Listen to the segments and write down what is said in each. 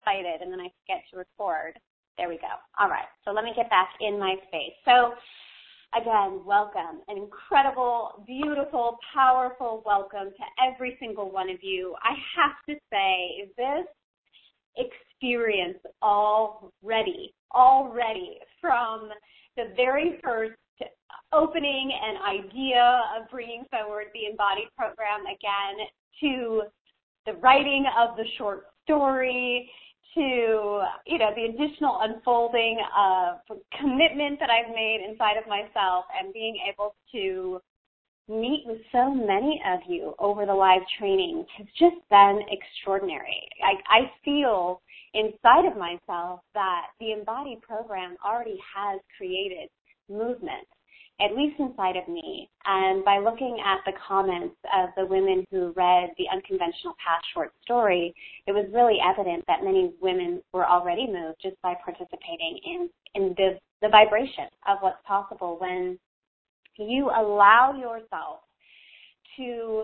excited and then I forget to record. There we go. All right. So let me get back in my space. So again, welcome. An incredible, beautiful, powerful welcome to every single one of you. I have to say, this experience already from the very first opening and idea of bringing forward the Embodied program again, to the writing of the short story, to, the additional unfolding of commitment that I've made inside of myself, and being able to meet with so many of you over the live training has just been extraordinary. I feel inside of myself that the Embodied program already has created movement, at least inside of me. And by looking at the comments of the women who read the Unconventional Path short story, it was really evident that many women were already moved just by participating in the vibration of what's possible when you allow yourself to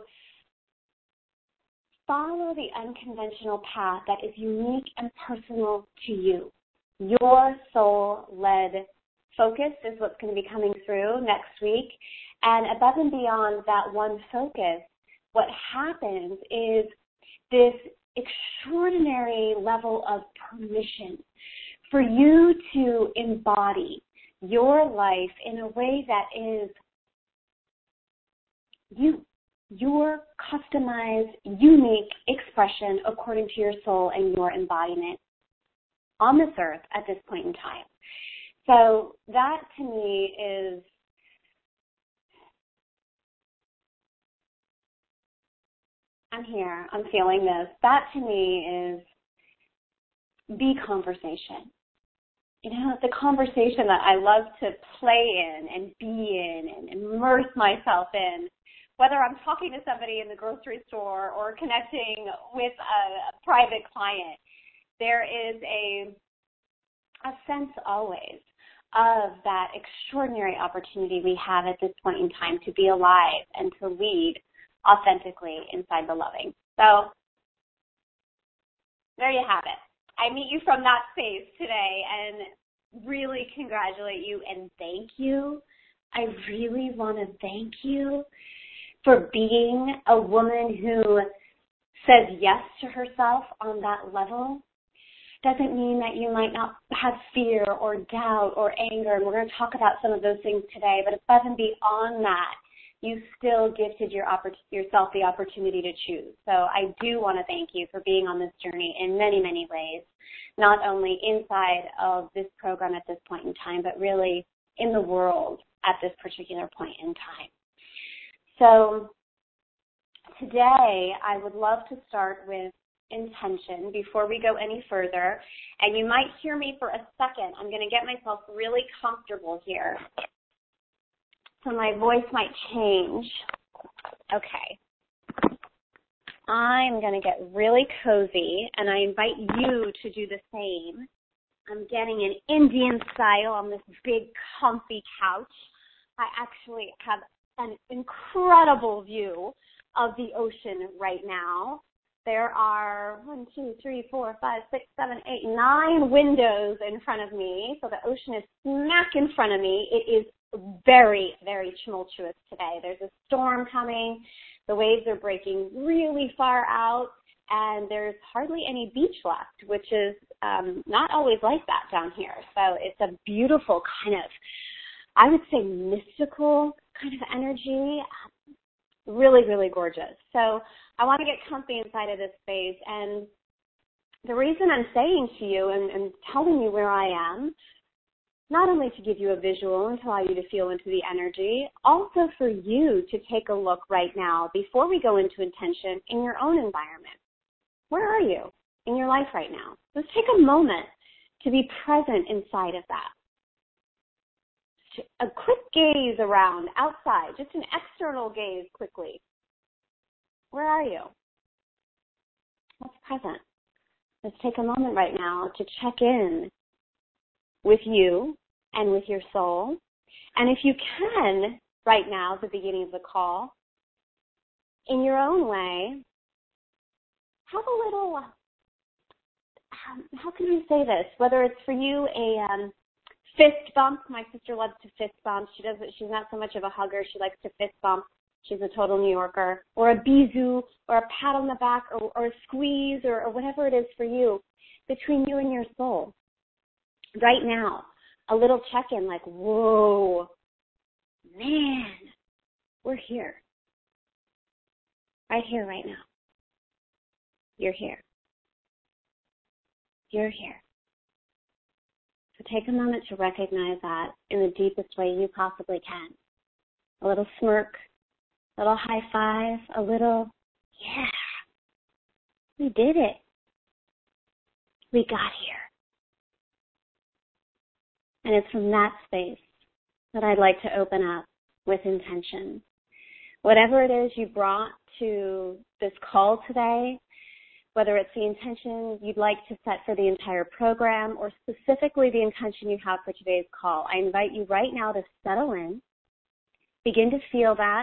follow the unconventional path that is unique and personal to you. Your soul-led focus is what's going to be coming through next week. And above and beyond that one focus, what happens is this extraordinary level of permission for you to embody your life in a way that is your customized, unique expression according to your soul and your embodiment on this earth at this point in time. So that to me is I'm here, I'm feeling this. That to me is the conversation. The conversation that I love to play in and be in and immerse myself in, whether I'm talking to somebody in the grocery store or connecting with a private client. There is a sense always of that extraordinary opportunity we have at this point in time to be alive and to lead authentically inside the loving. So there you have it. I meet you from that space today and really congratulate you and thank you. I really want to thank you for being a woman who says yes to herself on that level. Doesn't mean that you might not have fear or doubt or anger, and we're going to talk about some of those things today, but above and beyond that, you still gifted yourself the opportunity to choose. So I do want to thank you for being on this journey in many, many ways, not only inside of this program at this point in time, but really in the world at this particular point in time. So today I would love to start with intention before we go any further. And you might hear me for a second. I'm going to get myself really comfortable here. So my voice might change. Okay. I'm going to get really cozy, and I invite you to do the same. I'm getting an Indian style on this big, comfy couch. I actually have an incredible view of the ocean right now. There are 9 windows in front of me, so the ocean is smack in front of me. It is very, very tumultuous today. There's a storm coming. The waves are breaking really far out, and there's hardly any beach left, which is not always like that down here. So it's a beautiful kind of, I would say, mystical kind of energy. Really, really gorgeous. So I want to get comfy inside of this space. And the reason I'm saying to you and telling you where I am, not only to give you a visual and to allow you to feel into the energy, also for you to take a look right now before we go into intention in your own environment. Where are you in your life right now? Let's take a moment to be present inside of that. A quick gaze around, outside, just an external gaze quickly. Where are you? What's present? Let's take a moment right now to check in with you and with your soul. And if you can, right now, at the beginning of the call, in your own way, have how can I say this? Whether it's for you a fist bump. My sister loves to fist bump. She's not so much of a hugger. She likes to fist bump. She's a total New Yorker. Or a bisou, or a pat on the back, or a squeeze, or whatever it is for you, between you and your soul. Right now, a little check-in like, whoa, man, we're here. Right here, right now. You're here. You're here. So take a moment to recognize that in the deepest way you possibly can. A little smirk, a little high five, a little, yeah, we did it. We got here. And it's from that space that I'd like to open up with intention. Whatever it is you brought to this call today, whether it's the intention you'd like to set for the entire program or specifically the intention you have for today's call, I invite you right now to settle in, begin to feel that.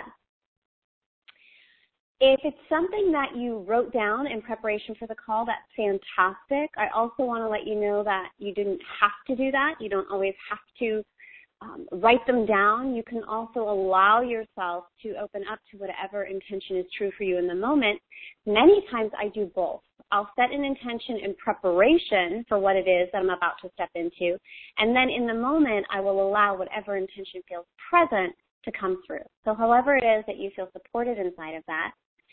If it's something that you wrote down in preparation for the call, that's fantastic. I also want to let you know that you didn't have to do that. You don't always have to write them down. You can also allow yourself to open up to whatever intention is true for you in the moment. Many times I do both. I'll set an intention in preparation for what it is that I'm about to step into, and then in the moment I will allow whatever intention feels present to come through. So however it is that you feel supported inside of that.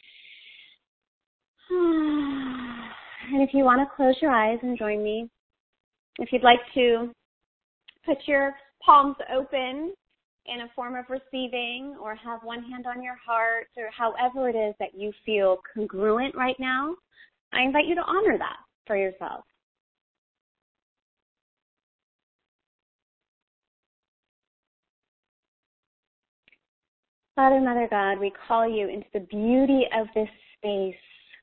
And if you want to close your eyes and join me, if you'd like to put your palms open in a form of receiving or have one hand on your heart or however it is that you feel congruent right now, I invite you to honor that for yourself. Father, Mother God, we call you into the beauty of this space.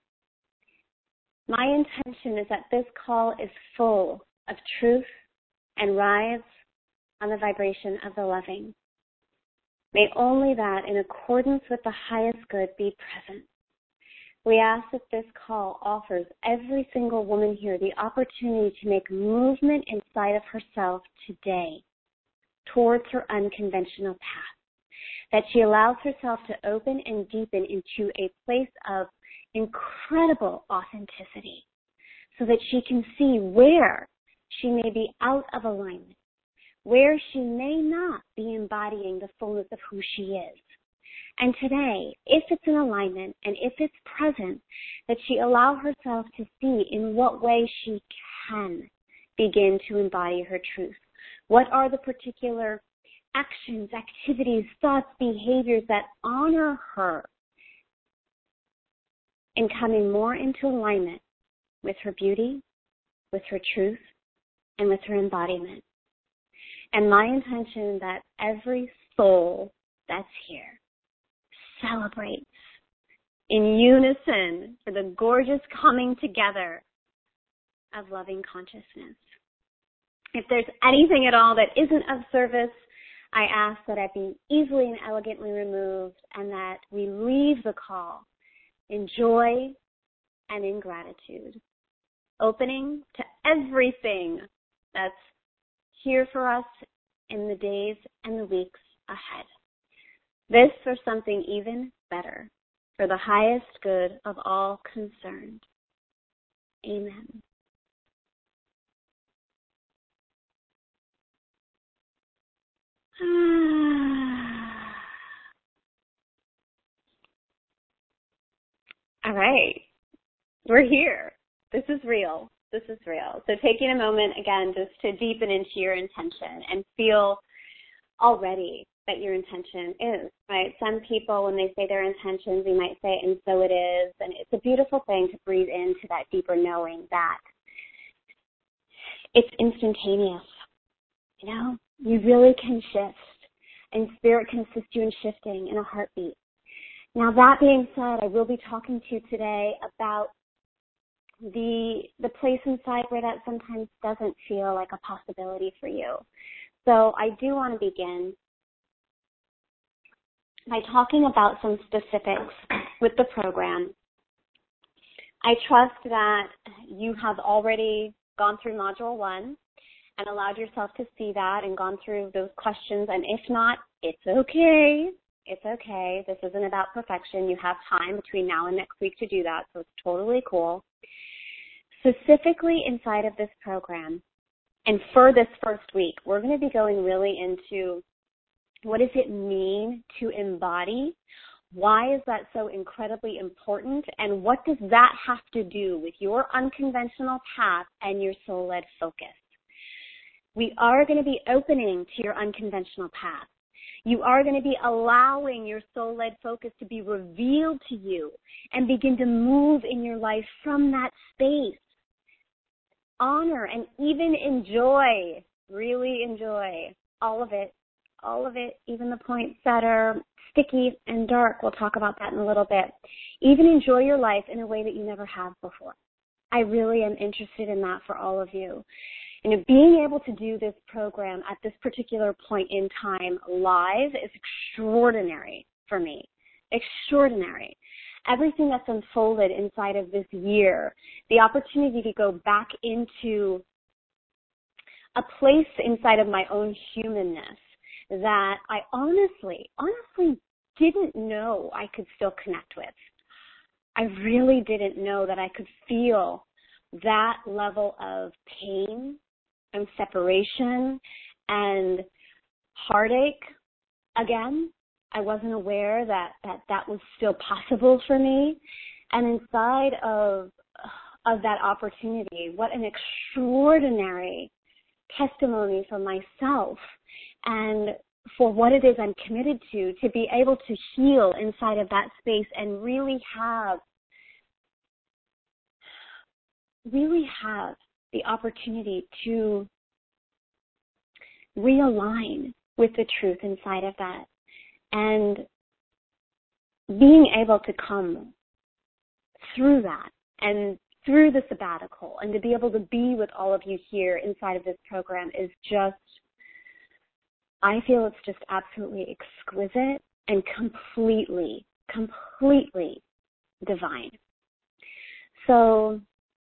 My intention is that this call is full of truth and rides on the vibration of the loving. May only that, in accordance with the highest good, be present. We ask that this call offers every single woman here the opportunity to make movement inside of herself today towards her unconventional path, that she allows herself to open and deepen into a place of incredible authenticity so that she can see where she may be out of alignment, where she may not be embodying the fullness of who she is. And today, if it's in alignment and if it's present, that she allow herself to see in what way she can begin to embody her truth. What are the particular actions, activities, thoughts, behaviors that honor her in coming more into alignment with her beauty, with her truth, and with her embodiment. And my intention that every soul that's here celebrates in unison for the gorgeous coming together of loving consciousness. If there's anything at all that isn't of service, I ask that it be easily and elegantly removed and that we leave the call in joy and in gratitude, opening to everything that's here for us in the days and the weeks ahead. This for something even better, for the highest good of all concerned. Amen. All right. We're here. This is real. This is real. So taking a moment, again, just to deepen into your intention and feel already that your intention is, right? Some people, when they say their intentions, we might say, and so it is. And it's a beautiful thing to breathe into that deeper knowing that it's instantaneous. You know, you really can shift, and spirit can assist you in shifting in a heartbeat. Now, that being said, I will be talking to you today about the place inside where that sometimes doesn't feel like a possibility for you. So I do want to begin by talking about some specifics with the program. I trust that you have already gone through Module 1 and allowed yourself to see that and gone through those questions. And if not, it's okay. It's okay. This isn't about perfection. You have time between now and next week to do that, so it's totally cool. Specifically inside of this program, and for this first week, we're going to be going really into what does it mean to embody? Why is that so incredibly important? And what does that have to do with your unconventional path and your soul-led focus? We are going to be opening to your unconventional path. You are going to be allowing your soul-led focus to be revealed to you and begin to move in your life from that space. Honor and even enjoy, really enjoy all of it, even the points that are sticky and dark. We'll talk about that in a little bit. Even enjoy your life in a way that you never have before. I really am interested in that for all of you. And being able to do this program at this particular point in time live is extraordinary for me. Extraordinary. Everything that's unfolded inside of this year, the opportunity to go back into a place inside of my own humanness that I honestly didn't know I could still connect with. I really didn't know that I could feel that level of pain and separation and heartache again. I wasn't aware that was still possible for me. And inside of that opportunity, what an extraordinary testimony for myself and for what it is I'm committed to be able to heal inside of that space and really have the opportunity to realign with the truth inside of that. And being able to come through that and through the sabbatical and to be able to be with all of you here inside of this program is just, I feel it's just absolutely exquisite and completely divine. So,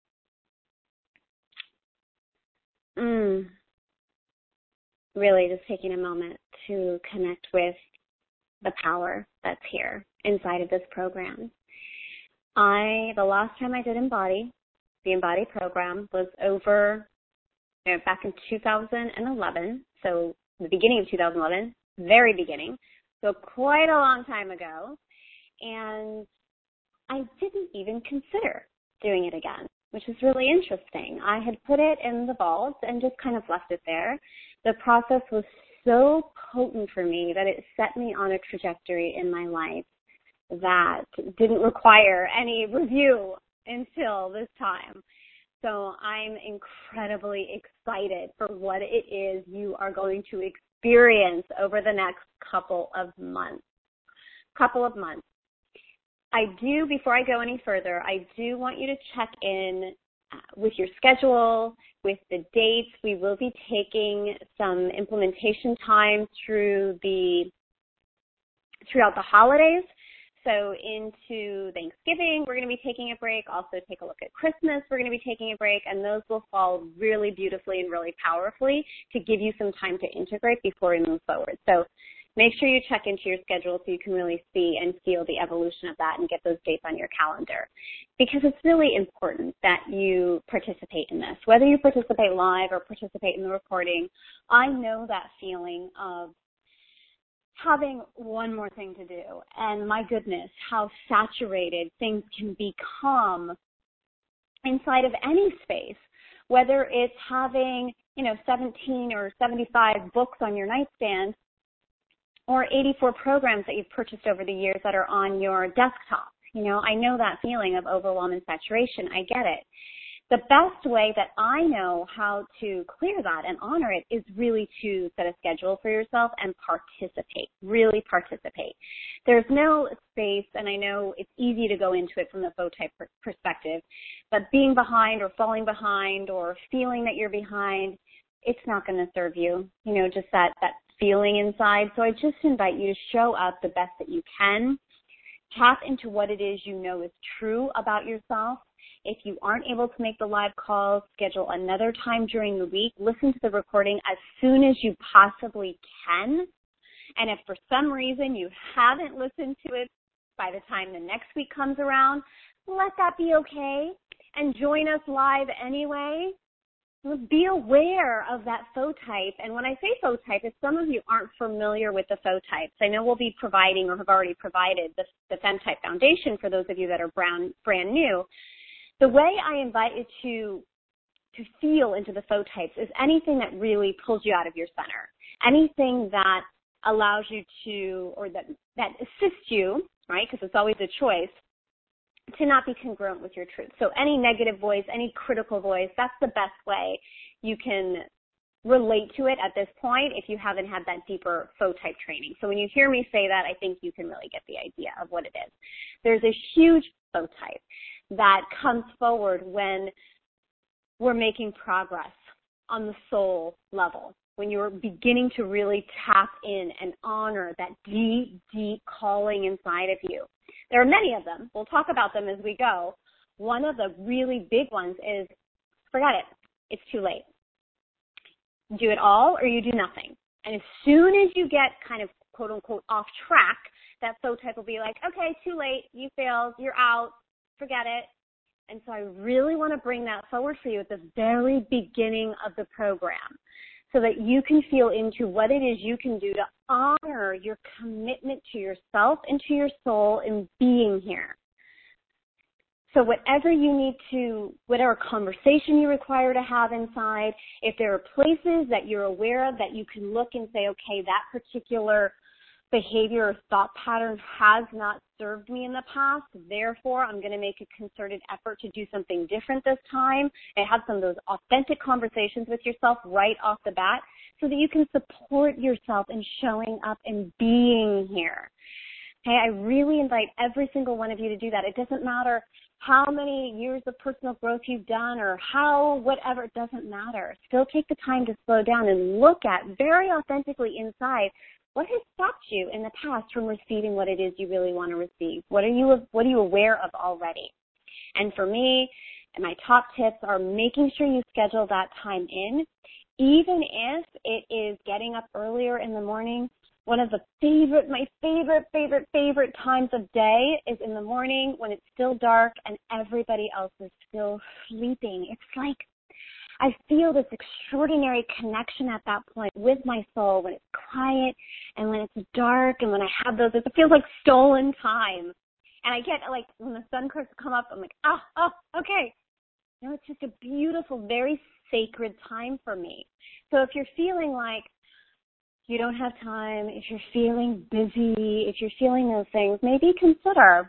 really just taking a moment to connect with the power that's here inside of this program. The last time I did the Embody program was over back in 2011, so the beginning of 2011, very beginning, so quite a long time ago, and I didn't even consider doing it again, which is really interesting. I had put it in the vault and just kind of left it there. The process was so potent for me that it set me on a trajectory in my life that didn't require any review until this time. So I'm incredibly excited for what it is you are going to experience over the next couple of months. Before I go any further, I do want you to check in with your schedule, with the dates. We will be taking some implementation time throughout the holidays. So into Thanksgiving, we're going to be taking a break. Also take a look at Christmas, we're going to be taking a break, and those will fall really beautifully and really powerfully to give you some time to integrate before we move forward. So make sure you check into your schedule so you can really see and feel the evolution of that and get those dates on your calendar. Because it's really important that you participate in this. Whether you participate live or participate in the recording, I know that feeling of having one more thing to do. And my goodness, how saturated things can become inside of any space, whether it's having, 17 or 75 books on your nightstand or 84 programs that you've purchased over the years that are on your desktop. I know that feeling of overwhelm and saturation. I get it. The best way that I know how to clear that and honor it is really to set a schedule for yourself and participate, really participate. There's no space, and I know it's easy to go into it from the faux type perspective, but being behind or falling behind or feeling that you're behind, it's not going to serve you, just that feeling inside. So I just invite you to show up the best that you can. Tap into what it is you know is true about yourself If you aren't able to make the live calls, schedule another time during the week. Listen to the recording as soon as you possibly can. And if for some reason you haven't listened to it by the time the next week comes around, let that be okay and join us live anyway. Be aware of that foe type. And when I say foe type, if some of you aren't familiar with the foe types, I know we'll be providing or have already provided the FemType Foundation for those of you that are brand new. The way I invite you to feel into the foe types is anything that really pulls you out of your center, anything that allows you to, or that assists you, right, because it's always a choice, to not be congruent with your truth. So any negative voice, any critical voice, that's the best way you can relate to it at this point if you haven't had that deeper foe type training. So when you hear me say that, I think you can really get the idea of what it is. There's a huge foe type that comes forward when we're making progress on the soul level, when you're beginning to really tap in and honor that deep, deep calling inside of you. There are many of them. We'll talk about them as we go. One of the really big ones is, forget it. It's too late. Do it all or you do nothing. And as soon as you get kind of quote unquote off track, that foe type will be like, okay, too late. You failed. You're out. Forget it. And so I really want to bring that forward for you at the very beginning of the program, so that you can feel into what it is you can do to honor your commitment to yourself and to your soul in being here. So whatever you need to, whatever conversation you require to have inside, if there are places that you're aware of that you can look and say, okay, that particular behavior or thought pattern has not served me in the past, therefore I'm going to make a concerted effort to do something different this time, and have some of those authentic conversations with yourself right off the bat so that you can support yourself in showing up and being here. Okay, I really invite every single one of you to do that. It doesn't matter how many years of personal growth you've done or how whatever, it doesn't matter. Still take the time to slow down and look at very authentically inside what has stopped you in the past from receiving what it is you really want to receive. What are you aware of already? And for me, my top tips are making sure you schedule that time in, even if it is getting up earlier in the morning. One of my favorite times of day is in the morning when it's still dark and everybody else is still sleeping. It's like I feel this extraordinary connection at that point with my soul when it's quiet and when it's dark, and when I have those, it feels like stolen time. And I get, like, when the sun starts to come up, I'm like, okay. You know, it's just a beautiful, very sacred time for me. So if you're feeling like you don't have time, if you're feeling busy, if you're feeling those things, maybe consider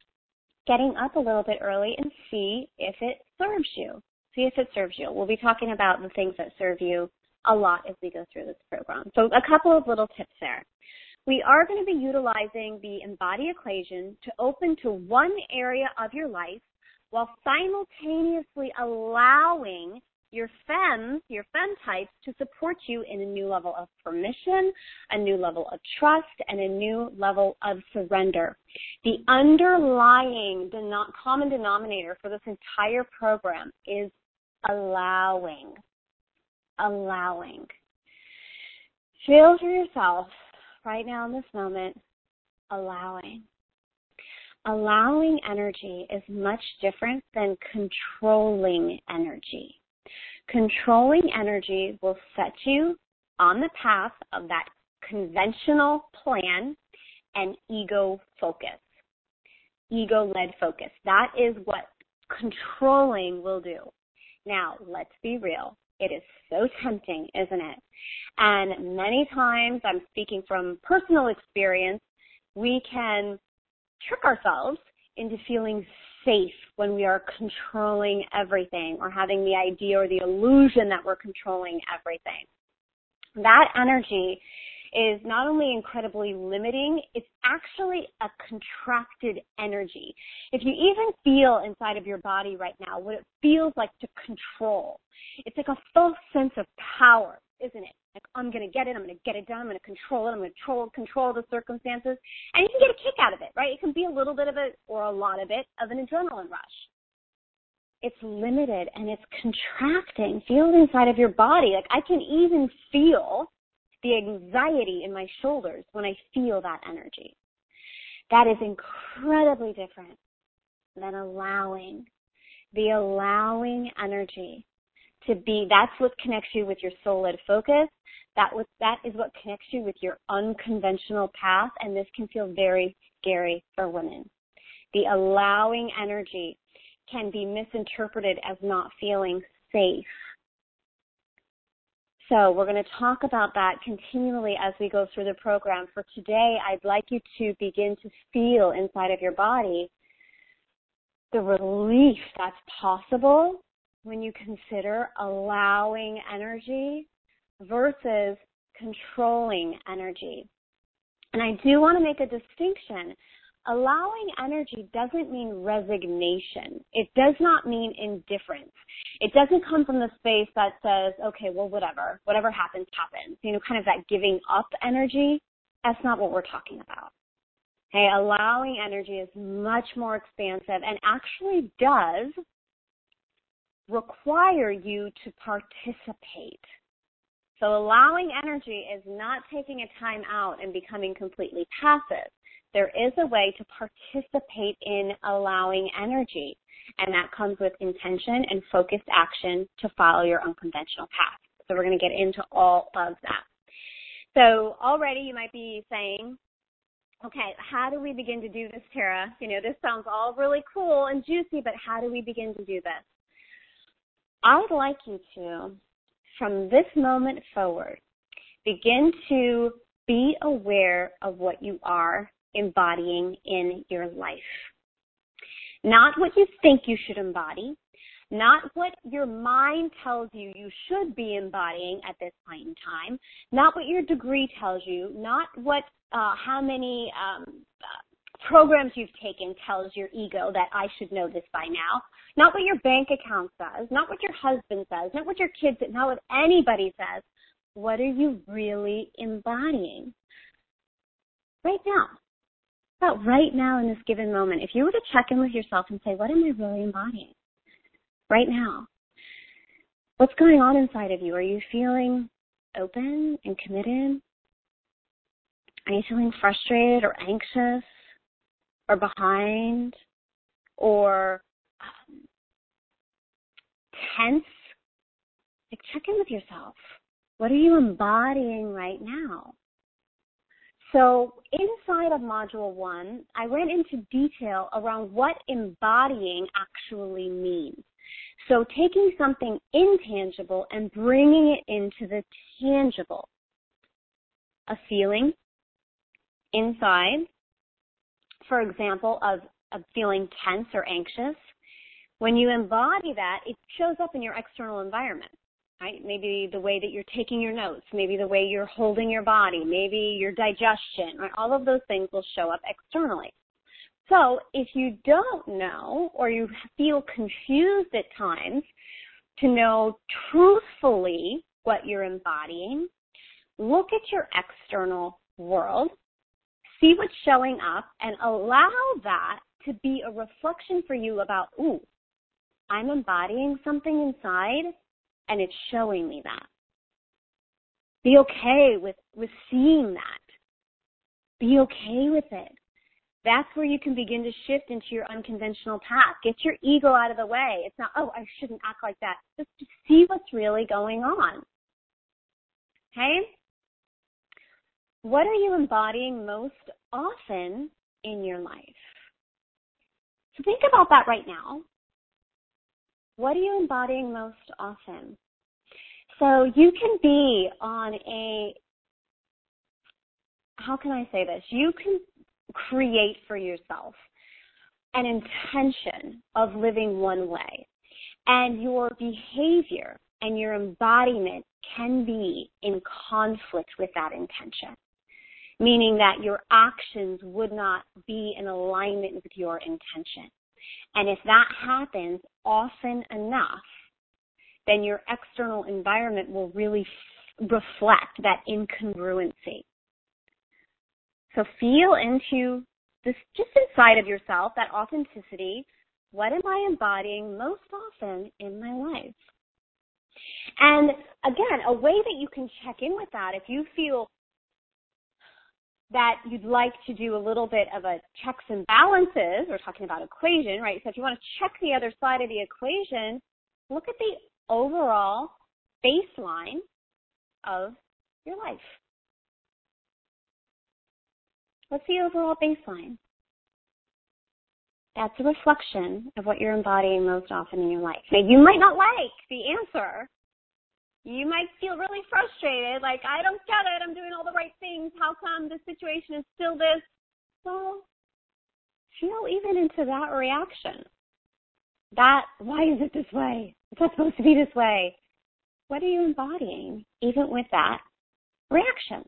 getting up a little bit early and see if it serves you. See if it serves you. We'll be talking about the things that serve you a lot as we go through this program. So a couple of little tips there. We are going to be utilizing the Embody Equation to open to one area of your life while simultaneously allowing your fem types to support you in a new level of permission, a new level of trust, and a new level of surrender. The underlying common denominator for this entire program is allowing. Feel for yourself right now in this moment, allowing. Allowing energy is much different than controlling energy. Controlling energy will set you on the path of that conventional plan and ego focus, ego-led focus. That is what controlling will do. Now, let's be real. It is so tempting, isn't it? And many times, I'm speaking from personal experience, we can trick ourselves into feeling safe when we are controlling everything or having the idea or the illusion that we're controlling everything. That energy is not only incredibly limiting, it's actually a contracted energy. If you even feel inside of your body right now what it feels like to control, it's like a false sense of power, isn't it? Like, I'm going to get it, I'm going to get it done, I'm going to control it, I'm going to control the circumstances. And you can get a kick out of it, right? It can be a little bit of it or a lot of it of an adrenaline rush. it's limited and it's contracting. Feel it inside of your body. Like I can even feel the anxiety in my shoulders when I feel that energy. That is incredibly different than allowing. The allowing energy to be, that's what connects you with your soul-led focus. That is what connects you with your unconventional path, and this can feel very scary for women. The allowing energy can be misinterpreted as not feeling safe. So we're going to talk about that continually as we go through the program. For today, I'd like you to begin to feel inside of your body the relief that's possible when you consider allowing energy versus controlling energy. And I do want to make a distinction. Allowing energy doesn't mean resignation. It does not mean indifference. It doesn't come from the space that says, okay, well, whatever happens, happens. Kind of that giving up energy. That's not what we're talking about. Okay, allowing energy is much more expansive and actually does require you to participate. So allowing energy is not taking a time out and becoming completely passive. There is a way to participate in allowing energy, and that comes with intention and focused action to follow your unconventional path. So we're going to get into all of that. So already you might be saying, okay, how do we begin to do this, Tara? This sounds all really cool and juicy, but how do we begin to do this? I would like you to, from this moment forward, begin to be aware of what you are embodying in your life. Not what you think you should embody, not what your mind tells you you should be embodying at this point in time, not what your degree tells you, not what how many programs you've taken tells your ego that I should know this by now, not what your bank account says, not what your husband says, not what your kids says, not what anybody says. What are you really embodying right now? About right now in this given moment, if you were to check in with yourself and say, what am I really embodying right now? What's going on inside of you? Are you feeling open and committed? Are you feeling frustrated or anxious or behind or tense? Like, check in with yourself. What are you embodying right now? So inside of Module 1, I went into detail around what embodying actually means. So taking something intangible and bringing it into the tangible. A feeling inside, for example, of feeling tense or anxious. When you embody that, it shows up in your external environment. Right? Maybe the way that you're taking your notes, maybe the way you're holding your body, maybe your digestion, right? All of those things will show up externally. So if you don't know or you feel confused at times to know truthfully what you're embodying, look at your external world, see what's showing up, and allow that to be a reflection for you about, ooh, I'm embodying something inside, and it's showing me that. Be okay with seeing that. Be okay with it. That's where you can begin to shift into your unconventional path. Get your ego out of the way. It's not, oh, I shouldn't act like that. Just to see what's really going on. Okay? What are you embodying most often in your life? So think about that right now. What are you embodying most often? So you can be on how can I say this? You can create for yourself an intention of living one way. And your behavior and your embodiment can be in conflict with that intention, meaning that your actions would not be in alignment with your intention. And if that happens often enough, then your external environment will really reflect that incongruency. So feel into this, just inside of yourself, that authenticity. what am I embodying most often in my life? And again, a way that you can check in with that, if you feel that you'd like to do a little bit of a checks and balances, we're talking about equation, right? So if you want to check the other side of the equation, look at the overall baseline of your life. What's the overall baseline? That's a reflection of what you're embodying most often in your life. Now, you might not like the answer. You might feel really frustrated, like, I don't get it. I'm doing all the right things. How come the situation is still this? Well, feel even into that reaction. Why is it this way? It's not supposed to be this way. What are you embodying, even with that reaction?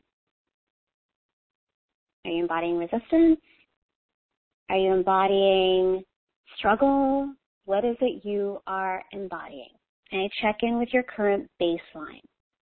Are you embodying resistance? Are you embodying struggle? What is it you are embodying? And check in with your current baseline.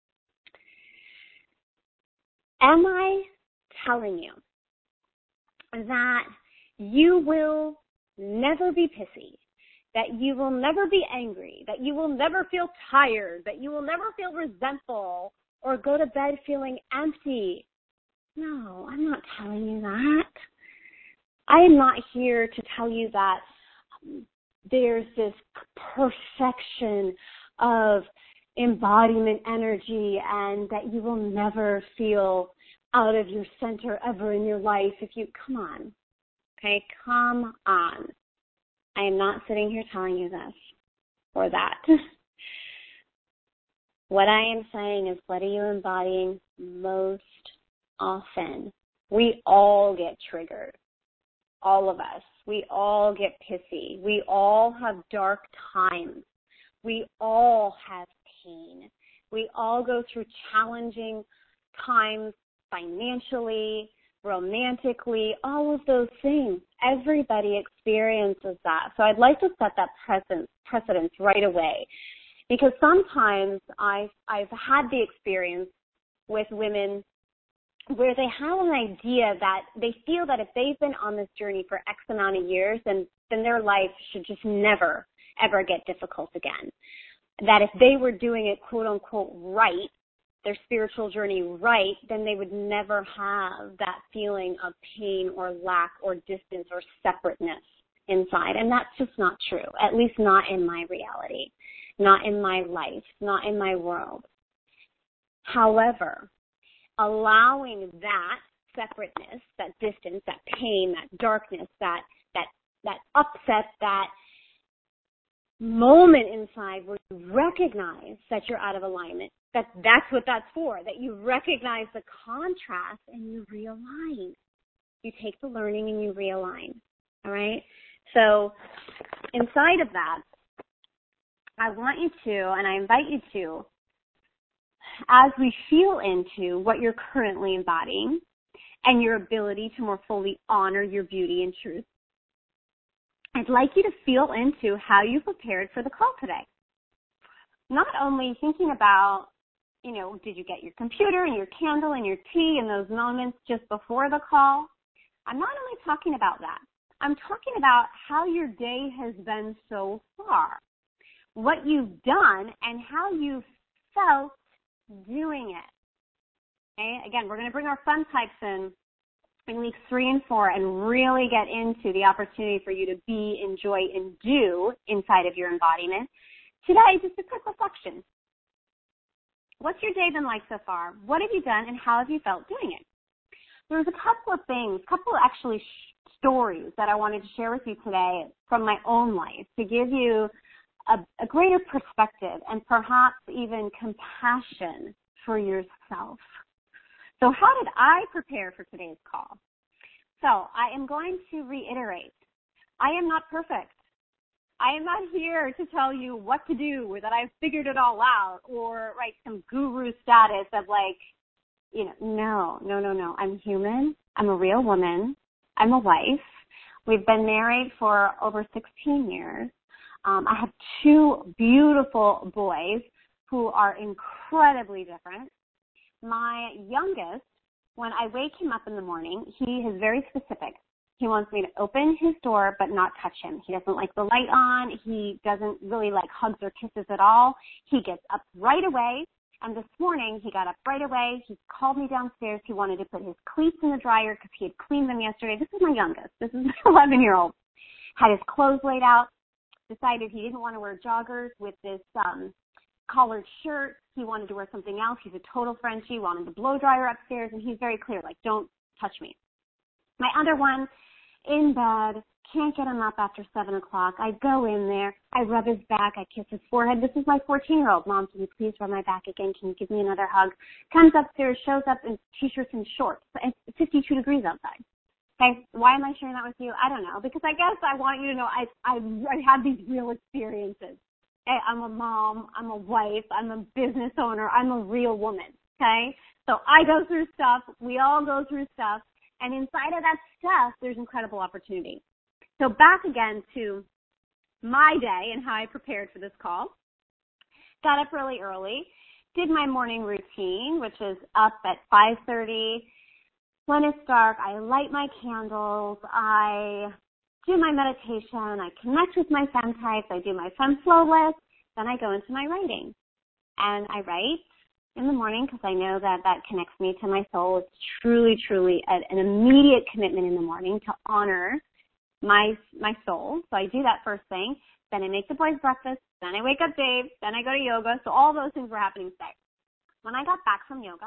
Am I telling you that you will never be pissy, that you will never be angry, that you will never feel tired, that you will never feel resentful or go to bed feeling empty? No, I'm not telling you that. I am not here to tell you that there's this perfection of embodiment energy and that you will never feel out of your center ever in your life if you, come on, okay, come on. I am not sitting here telling you this or that. What I am saying is, what are you embodying most often? We all get triggered. All of us. We all get pissy. We all have dark times. We all have pain. We all go through challenging times financially, romantically, all of those things. Everybody experiences that. So I'd like to set that precedence right away, because sometimes I've had the experience with women where they have an idea that they feel that if they've been on this journey for X amount of years, then their life should just never, ever get difficult again. That if they were doing it, quote unquote, right, their spiritual journey right, then they would never have that feeling of pain or lack or distance or separateness inside. And that's just not true, at least not in my reality, not in my life, not in my world. However, allowing that separateness, that distance, that pain, that darkness, that upset, that moment inside where you recognize that you're out of alignment, that's what that's for, that you recognize the contrast and you realign. You take the learning and you realign, all right? So inside of that, I want you to, and I invite you to, as we feel into what you're currently embodying and your ability to more fully honor your beauty and truth, I'd like you to feel into how you prepared for the call today. Not only thinking about, did you get your computer and your candle and your tea in those moments just before the call? I'm not only talking about that. I'm talking about how your day has been so far, what you've done, and how you felt doing it. Okay? Again, we're going to bring our fun types in weeks 3 and 4 and really get into the opportunity for you to be, enjoy, and do inside of your embodiment. Today, just a quick reflection. What's your day been like so far? What have you done, and how have you felt doing it? There's a couple of things, actually stories that I wanted to share with you today from my own life to give you a greater perspective and perhaps even compassion for yourself. So how did I prepare for today's call? So I am going to reiterate, I am not perfect. I am not here to tell you what to do or that I've figured it all out or some guru status of no. I'm human. I'm a real woman. I'm a wife. We've been married for over 16 years. I have 2 beautiful boys who are incredibly different. My youngest, when I wake him up in the morning, he is very specific. He wants me to open his door but not touch him. He doesn't like the light on. He doesn't really like hugs or kisses at all. He gets up right away. And this morning, he got up right away. He called me downstairs. He wanted to put his cleats in the dryer because he had cleaned them yesterday. This is my youngest. This is my 11-year-old. Had his clothes laid out. Decided he didn't want to wear joggers with this collared shirt. He wanted to wear something else. He's a total Frenchie. Wanted the blow dryer upstairs. And he's very clear, like, don't touch me. My other one, in bed, can't get him up after 7 o'clock. I go in there. I rub his back. I kiss his forehead. This is my 14-year-old. Mom, can you please rub my back again? Can you give me another hug? Comes upstairs, shows up in T-shirts and shorts. It's 52 degrees outside. Okay, why am I sharing that with you? I don't know, because I guess I want you to know I have these real experiences. Okay? I'm a mom. I'm a wife. I'm a business owner. I'm a real woman. Okay? So I go through stuff. We all go through stuff. And inside of that stuff, there's incredible opportunity. So back again to my day and how I prepared for this call. Got up really early, did my morning routine, which is up at 5:30. When it's dark, I light my candles. I do my meditation. I connect with my fem types. I do my fem flow list. Then I go into my writing. And I write in the morning because I know that that connects me to my soul. It's truly, truly an immediate commitment in the morning to honor my soul. So I do that first thing. Then I make the boys breakfast. Then I wake up Dave. Then I go to yoga. So all those things were happening today. When I got back from yoga,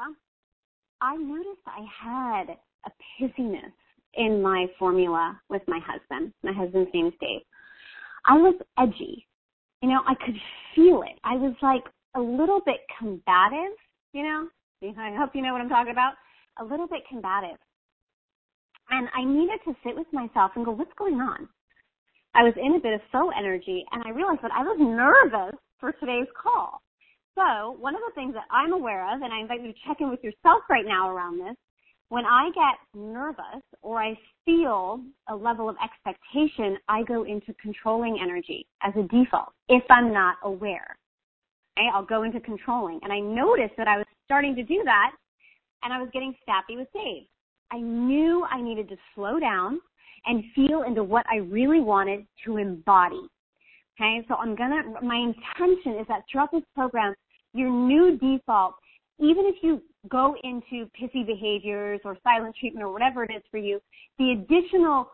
I noticed I had a pissiness in my formula with my husband. My husband's name is Dave. I was edgy. You know, I could feel it. I was like a little bit combative, you know. I hope you know what I'm talking about. A little bit combative. And I needed to sit with myself and go, what's going on? I was in a bit of faux energy, and I realized that I was nervous for today's call. So one of the things that I'm aware of, and I invite you to check in with yourself right now around this, when I get nervous or I feel a level of expectation, I go into controlling energy as a default if I'm not aware. Okay? I'll go into controlling. And I noticed that I was starting to do that, and I was getting snappy with Dave. I knew I needed to slow down and feel into what I really wanted to embody. Okay, so my intention is that throughout this program, your new default, even if you go into pissy behaviors or silent treatment or whatever it is for you, the additional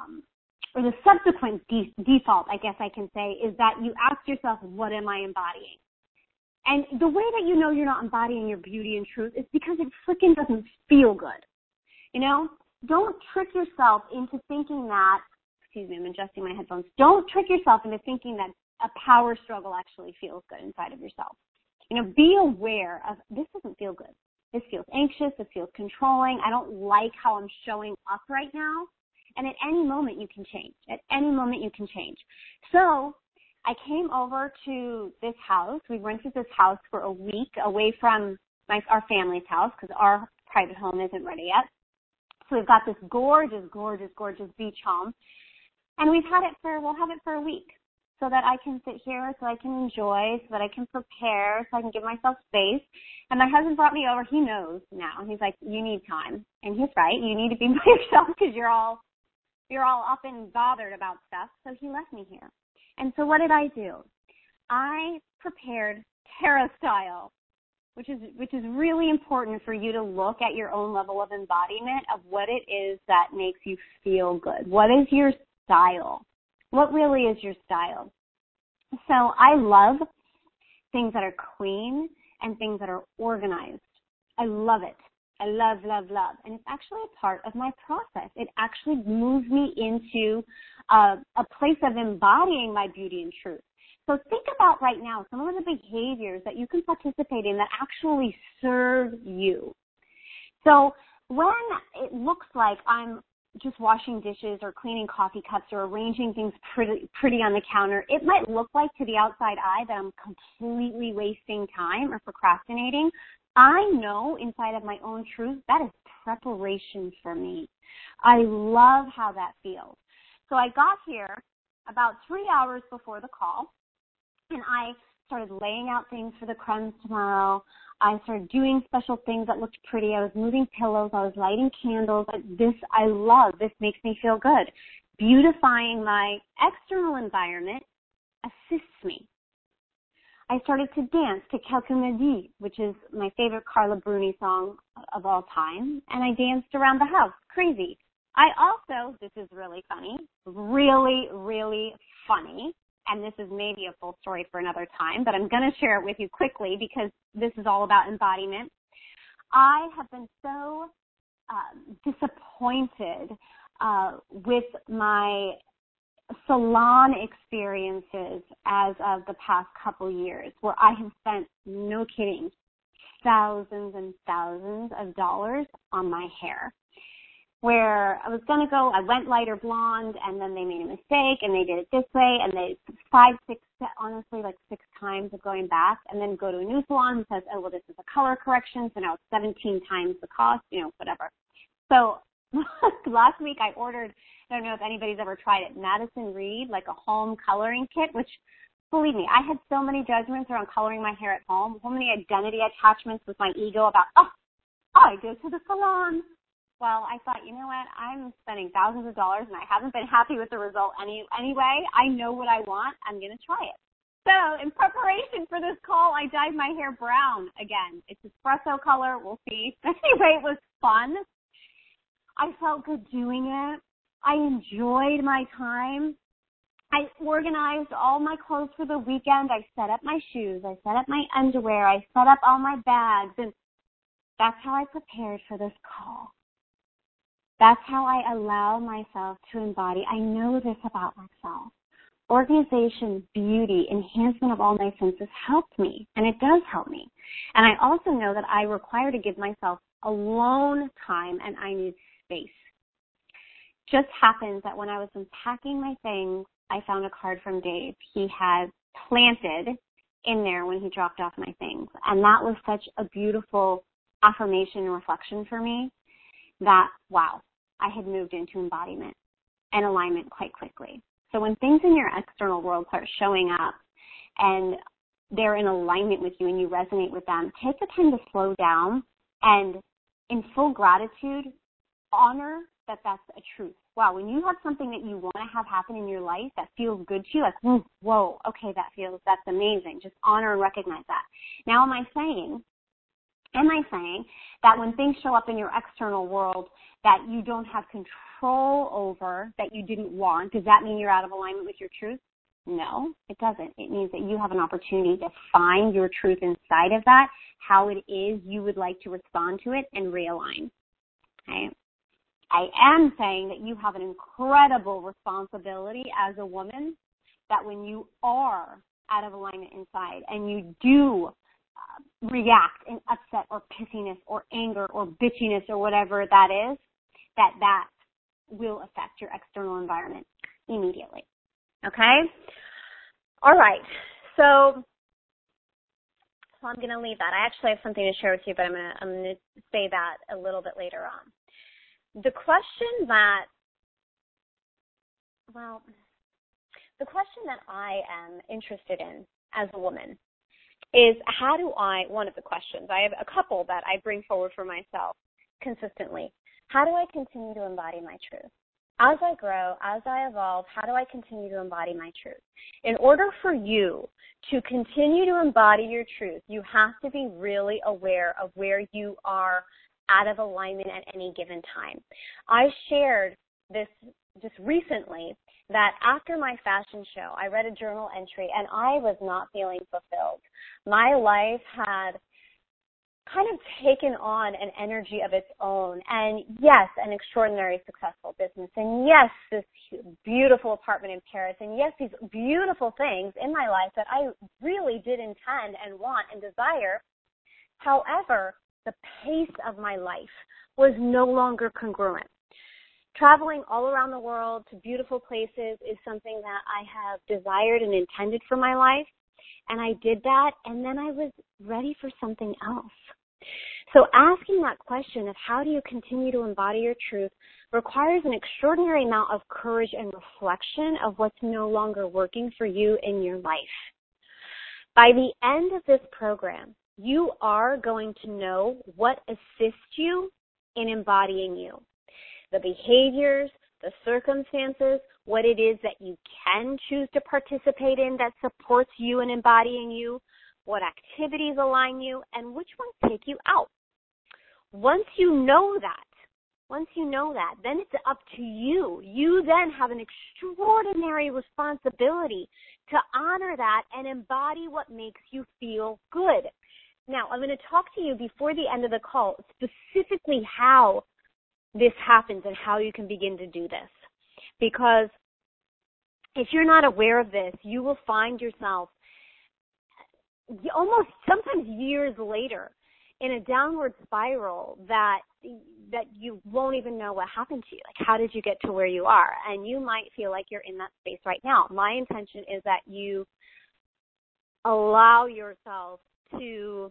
or the subsequent default, I guess I can say, is that you ask yourself, what am I embodying? And the way that you know you're not embodying your beauty and truth is because it freaking doesn't feel good. You know, don't trick yourself into thinking that, excuse me, I'm adjusting my headphones. Don't trick yourself into thinking that a power struggle actually feels good inside of yourself. You know, be aware of, this doesn't feel good. This feels anxious. This feels controlling. I don't like how I'm showing up right now. And at any moment you can change. At any moment you can change. So I came over to this house. We rented this house for a week away from our family's house because our private home isn't ready yet. So we've got this gorgeous, gorgeous, gorgeous beach home. And we'll have it for a week so that I can sit here, so I can enjoy, so that I can prepare, so I can give myself space. And my husband brought me over. He knows now. He's like, you need time. And he's right. You need to be by yourself because you're all up and bothered about stuff. So he left me here. And so what did I do? I prepared Tara style, which is really important for you to look at your own level of embodiment of what it is that makes you feel good. What is your style? What really is your style? So I love things that are clean and things that are organized. I love it. I love, love, love. And it's actually a part of my process. It actually moves me into a place of embodying my beauty and truth. So think about right now some of the behaviors that you can participate in that actually serve you. So when it looks like I'm just washing dishes or cleaning coffee cups or arranging things pretty on the counter, it might look like to the outside eye that I'm completely wasting time or procrastinating. I know inside of my own truth that is preparation for me. I love how that feels. So I got here about 3 hours before the call, and I started laying out things for the crumbs tomorrow. I started doing special things that looked pretty. I was moving pillows. I was lighting candles. This I love. This makes me feel good. Beautifying my external environment assists me. I started to dance to Quelques Me Dit, which is my favorite Carla Bruni song of all time, and I danced around the house, crazy. I also, this is really funny, really, really funny, and this is maybe a full story for another time, but I'm going to share it with you quickly because this is all about embodiment. I have been so disappointed with my salon experiences as of the past couple years, where I have spent, no kidding, thousands and thousands of dollars on my hair. Where I was going to go, I went lighter blonde, and then they made a mistake, and they did it this way, and they 6 times of going back, and then go to a new salon who says, oh, well, this is a color correction, so now it's 17 times the cost, whatever. So last week I ordered, I don't know if anybody's ever tried it, Madison Reed, like a home coloring kit, which, believe me, I had so many judgments around coloring my hair at home, so many identity attachments with my ego about, I go to the salon. Well, I thought, you know what, I'm spending thousands of dollars and I haven't been happy with the result anyway. I know what I want. I'm going to try it. So in preparation for this call, I dyed my hair brown again. It's espresso color. We'll see. Anyway, it was fun. I felt good doing it. I enjoyed my time. I organized all my clothes for the weekend. I set up my shoes. I set up my underwear. I set up all my bags. And that's how I prepared for this call. That's how I allow myself to embody. I know this about myself. Organization, beauty, enhancement of all my senses helped me, and it does help me. And I also know that I require to give myself alone time, and I need space. Just happens that when I was unpacking my things, I found a card from Dave. He had planted in there when he dropped off my things, and that was such a beautiful affirmation and reflection for me that, wow, I had moved into embodiment and alignment quite quickly. So when things in your external world start showing up and they're in alignment with you and you resonate with them, take the time to slow down and in full gratitude, honor that that's a truth. Wow, when you have something that you want to have happen in your life that feels good to you, like, whoa, okay, that's amazing. Just honor and recognize that. Now, am I saying that when things show up in your external world that you don't have control over, that you didn't want, does that mean you're out of alignment with your truth? No, it doesn't. It means that you have an opportunity to find your truth inside of that, how it is you would like to respond to it, and realign. Okay? I am saying that you have an incredible responsibility as a woman, that when you are out of alignment inside and you do react in upset or pissiness or anger or bitchiness or whatever that is, that will affect your external environment immediately. Okay? All right. So I'm going to leave that. I actually have something to share with you, but I'm going to say that a little bit later on. The question that I am interested in as a woman is one of the questions, I have a couple that I bring forward for myself consistently. How do I continue to embody my truth? As I grow, as I evolve, how do I continue to embody my truth? In order for you to continue to embody your truth, you have to be really aware of where you are out of alignment at any given time. I shared this just recently that after my fashion show, I read a journal entry and I was not feeling fulfilled. My life had kind of taken on an energy of its own. And yes, an extraordinary successful business. And yes, this beautiful apartment in Paris. And yes, these beautiful things in my life that I really did intend and want and desire. However, the pace of my life was no longer congruent. Traveling all around the world to beautiful places is something that I have desired and intended for my life. And I did that, and then I was ready for something else. So asking that question of how do you continue to embody your truth requires an extraordinary amount of courage and reflection of what's no longer working for you in your life. By the end of this program, you are going to know what assists you in embodying you. The behaviors, the circumstances, what it is that you can choose to participate in that supports you in embodying you, what activities align you, and which ones take you out. Once you know that, then it's up to you. You then have an extraordinary responsibility to honor that and embody what makes you feel good. Now, I'm going to talk to you before the end of the call specifically how this happens and how you can begin to do this. Because if you're not aware of this, you will find yourself almost sometimes years later in a downward spiral that you won't even know what happened to you. Like, how did you get to where you are? And you might feel like you're in that space right now. My intention is that you allow yourself to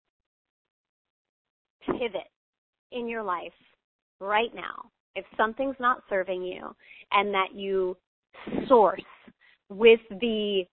pivot in your life right now if something's not serving you, and that you source with the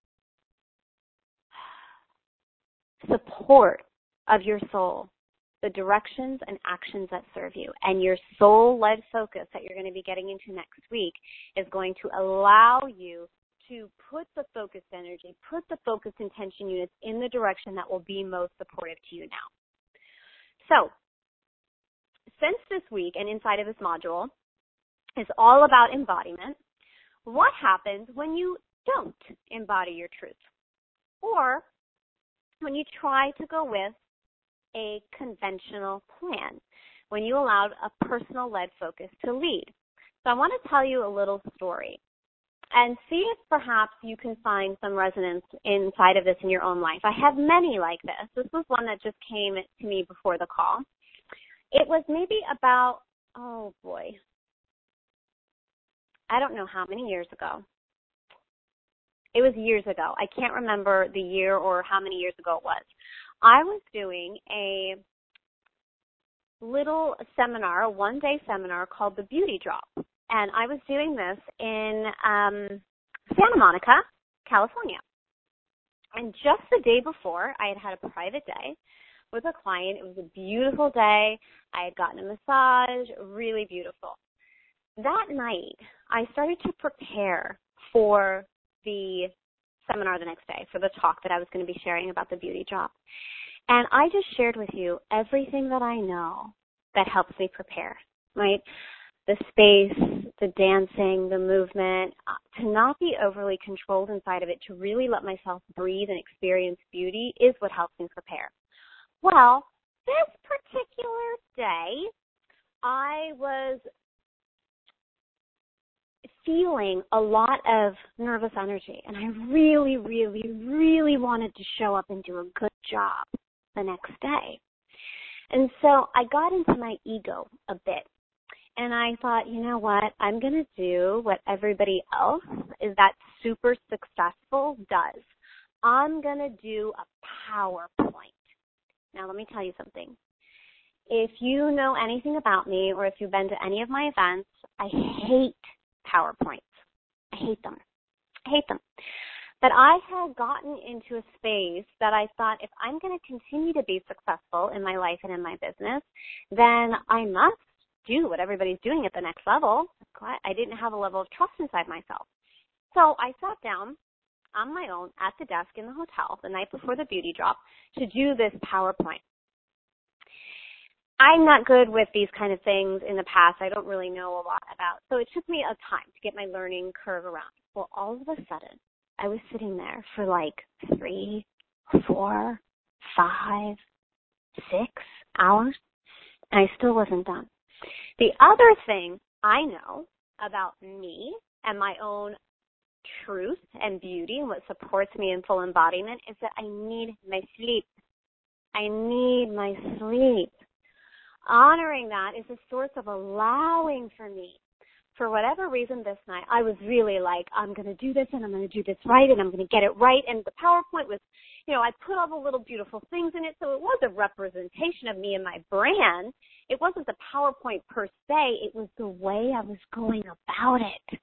support of your soul the directions and actions that serve you. And your soul-led focus that you're going to be getting into next week is going to allow you to put the focused energy, put the focused intention units in the direction that will be most supportive to you now. So, since this week and inside of this module is all about embodiment, what happens when you don't embody your truth? Or when you try to go with a conventional plan, when you allowed a personal-led focus to lead. So I want to tell you a little story and see if perhaps you can find some resonance inside of this in your own life. I have many like this. This was one that just came to me before the call. It was maybe about, I don't know how many years ago. It was years ago. I can't remember the year or how many years ago it was. I was doing a little seminar, a one-day seminar called the Beauty Drop. And I was doing this in Santa Monica, California. And just the day before, I had a private day with a client. It was a beautiful day. I had gotten a massage, really beautiful. That night, I started to prepare for the seminar the next day, for the talk that I was going to be sharing about the Beauty Drop. And I just shared with you everything that I know that helps me prepare, right? The space, the dancing, the movement, to not be overly controlled inside of it, to really let myself breathe and experience beauty is what helps me prepare. Well, this particular day, I was feeling a lot of nervous energy, and I really, really, really wanted to show up and do a good job the next day. And so I got into my ego a bit, and I thought, you know what, I'm going to do what everybody else is that super successful does. I'm going to do a PowerPoint. Now, let me tell you something. If you know anything about me, or if you've been to any of my events, I hate PowerPoints. I hate them. But I had gotten into a space that I thought, if I'm going to continue to be successful in my life and in my business, then I must do what everybody's doing at the next level. I didn't have a level of trust inside myself. So I sat down on my own at the desk in the hotel the night before the Beauty Drop to do this PowerPoint. I'm not good with these kind of things in the past. I don't really know a lot about. So it took me a time to get my learning curve around. Well, all of a sudden, I was sitting there for like 3, 4, 5, 6 hours, and I still wasn't done. The other thing I know about me and my own truth and beauty and what supports me in full embodiment is that I need my sleep. I need my sleep. Honoring that is a source of allowing for me. For whatever reason this night, I was really like, I'm going to do this and I'm going to do this right and I'm going to get it right. And the PowerPoint was, I put all the little beautiful things in it. So it was a representation of me and my brand. It wasn't the PowerPoint per se. It was the way I was going about it.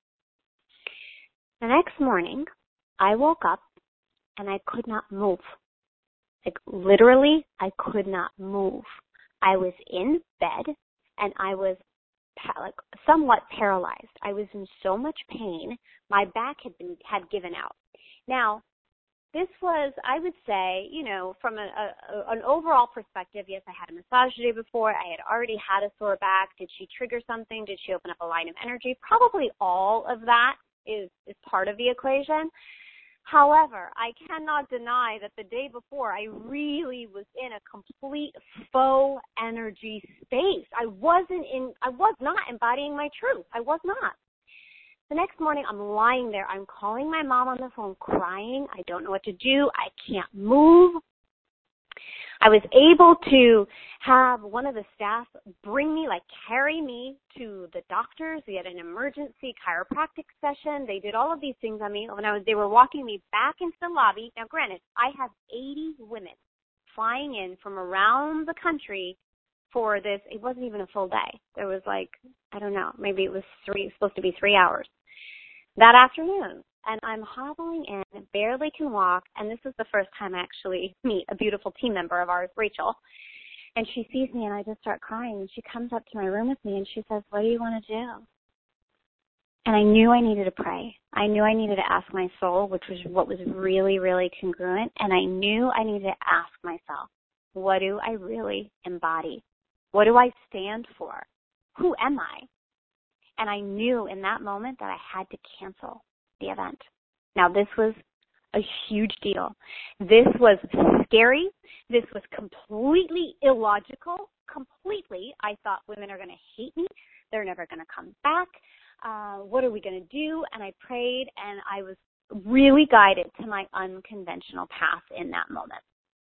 The next morning, I woke up and I could not move. Like literally, I could not move. I was in bed and I was somewhat paralyzed. I was in so much pain. My back had given out. Now, this was, I would say, from an overall perspective, yes, I had a massage the day before. I had already had a sore back. Did she trigger something? Did she open up a line of energy? Probably all of that is part of the equation. However, I cannot deny that the day before, I really was in a complete faux energy space. I was not embodying my truth. I was not. The next morning, I'm lying there. I'm calling my mom on the phone, crying. I don't know what to do. I can't move. I was able to have one of the staff carry me to the doctors. We had an emergency chiropractic session. They did all of these things on me. They were walking me back into the lobby. Now, granted, I have 80 women flying in from around the country for this. It wasn't even a full day. There was maybe it was supposed to be 3 hours that afternoon. And I'm hobbling in, barely can walk, and this is the first time I actually meet a beautiful team member of ours, Rachel. And she sees me, and I just start crying. And she comes up to my room with me, and she says, "What do you want to do?" And I knew I needed to pray. I knew I needed to ask my soul, which was what was really, really congruent. And I knew I needed to ask myself, what do I really embody? What do I stand for? Who am I? And I knew in that moment that I had to cancel the event. Now, this was a huge deal. This was scary. This was completely illogical. Completely. I thought women are going to hate me. They're never going to come back. What are we going to do? And I prayed, and I was really guided to my unconventional path in that moment.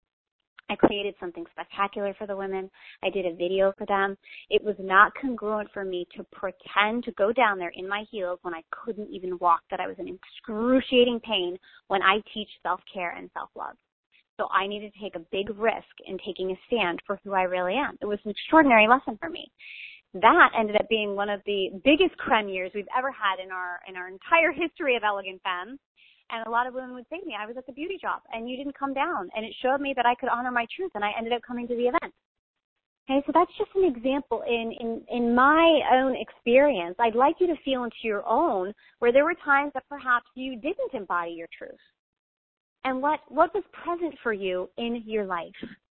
I created something spectacular for the women. I did a video for them. It was not congruent for me to pretend to go down there in my heels when I couldn't even walk, that I was in excruciating pain when I teach self-care and self-love. So I needed to take a big risk in taking a stand for who I really am. It was an extraordinary lesson for me. That ended up being one of the biggest creme years we've ever had in our entire history of Elegant Femme. And a lot of women would say to me, I was at the beauty shop and you didn't come down. And it showed me that I could honor my truth, and I ended up coming to the event. Okay, so that's just an example in my own experience. I'd like you to feel into your own where there were times that perhaps you didn't embody your truth. And what was present for you in your life.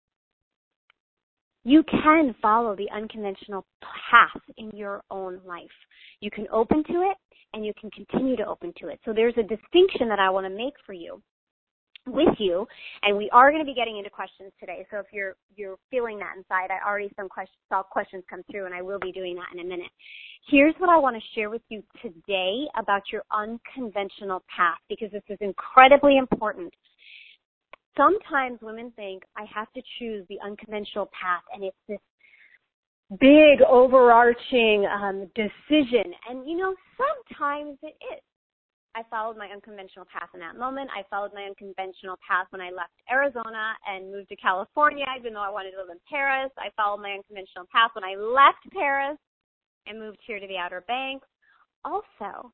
You can follow the unconventional path in your own life. You can open to it, and you can continue to open to it. So there's a distinction that I want to make for you, with you, and we are going to be getting into questions today. So if you're feeling that inside, I already saw questions come through, and I will be doing that in a minute. Here's what I want to share with you today about your unconventional path, because this is incredibly important. Sometimes women think I have to choose the unconventional path, and it's this big overarching decision. And, sometimes it is. I followed my unconventional path in that moment. I followed my unconventional path when I left Arizona and moved to California, even though I wanted to live in Paris. I followed my unconventional path when I left Paris and moved here to the Outer Banks. Also,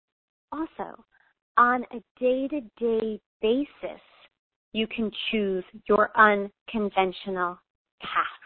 on a day-to-day basis, you can choose your unconventional path.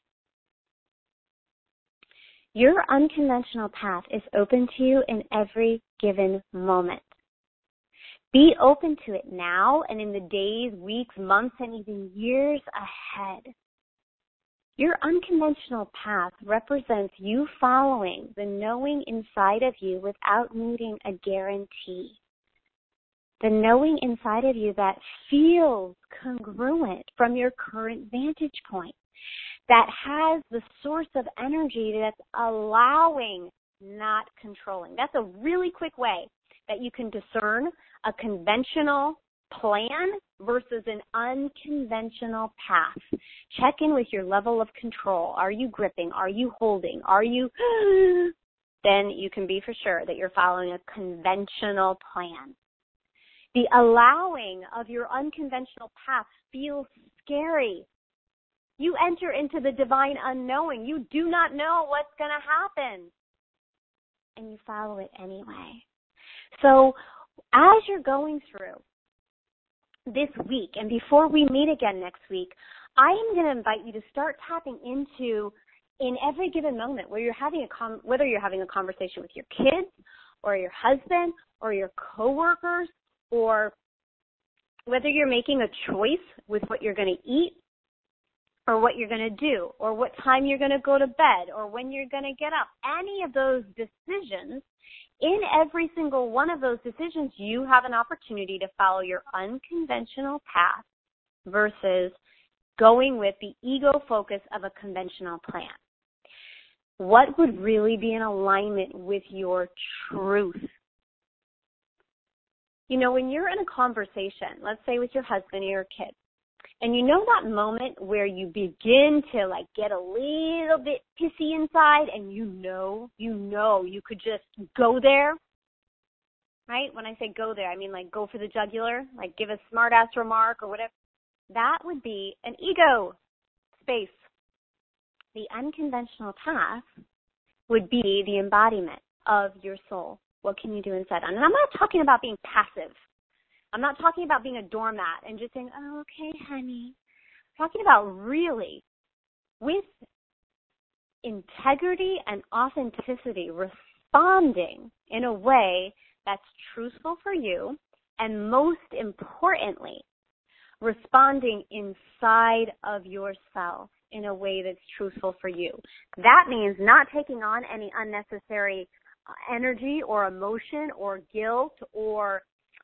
Your unconventional path is open to you in every given moment. Be open to it now and in the days, weeks, months, and even years ahead. Your unconventional path represents you following the knowing inside of you without needing a guarantee. The knowing inside of you that feels congruent from your current vantage point, that has the source of energy that's allowing, not controlling. That's a really quick way that you can discern a conventional plan versus an unconventional path. Check in with your level of control. Are you gripping? Are you holding? Are you... Then you can be for sure that you're following a conventional plan. The allowing of your unconventional path feels scary. You enter into the divine unknowing. You do not know what's going to happen. And you follow it anyway. So as you're going through this week, and before we meet again next week, I am going to invite you to start tapping into, in every given moment, where you're having whether you're having a conversation with your kids or your husband or your coworkers, or whether you're making a choice with what you're going to eat or what you're going to do or what time you're going to go to bed or when you're going to get up. Any of those decisions, in every single one of those decisions, you have an opportunity to follow your unconventional path versus going with the ego focus of a conventional plan. What would really be in alignment with your truth? You know, when you're in a conversation, let's say with your husband or your kid, and you know that moment where you begin to like get a little bit pissy inside, and you know you could just go there, right? When I say go there, I mean like go for the jugular, like give a smart ass remark or whatever. That would be an ego space. The unconventional path would be the embodiment of your soul. What can you do instead? And I'm not talking about being passive. I'm not talking about being a doormat and just saying, oh, okay, honey. I'm talking about really, with integrity and authenticity, responding in a way that's truthful for you, and most importantly, responding inside of yourself in a way that's truthful for you. That means not taking on any unnecessary energy or emotion or guilt or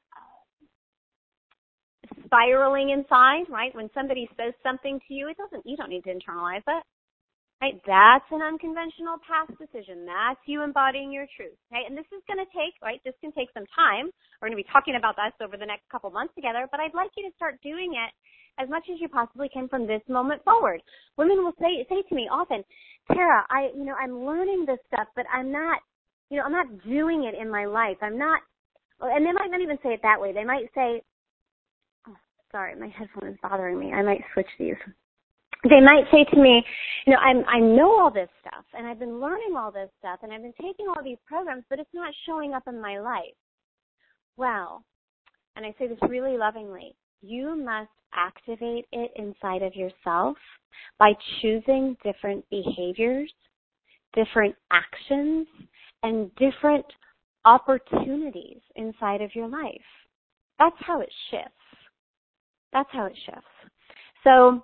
spiraling inside, right? When somebody says something to you, you don't need to internalize it, right? That's an unconventional past decision. That's you embodying your truth, right? And this is going to take, right? This can take some time. We're going to be talking about this over the next couple months together, but I'd like you to start doing it as much as you possibly can from this moment forward. Women will say to me often, Tara, I'm learning this stuff, but I'm not doing it in my life. And they might not even say it that way. They might say, oh, sorry, my headphone is bothering me. I might switch these. They might say to me, I know all this stuff, and I've been learning all this stuff, and I've been taking all these programs, but it's not showing up in my life. Well, and I say this really lovingly, you must activate it inside of yourself by choosing different behaviors, different actions, and different opportunities inside of your life. That's how it shifts. That's how it shifts. So,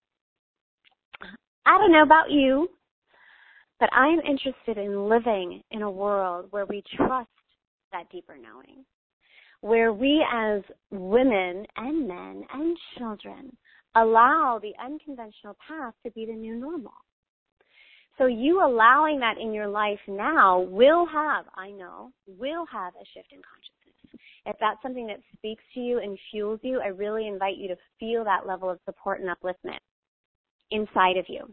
I don't know about you, but I am interested in living in a world where we trust that deeper knowing, where we as women and men and children allow the unconventional path to be the new normal. So you allowing that in your life now will have a shift in consciousness. If that's something that speaks to you and fuels you, I really invite you to feel that level of support and upliftment inside of you.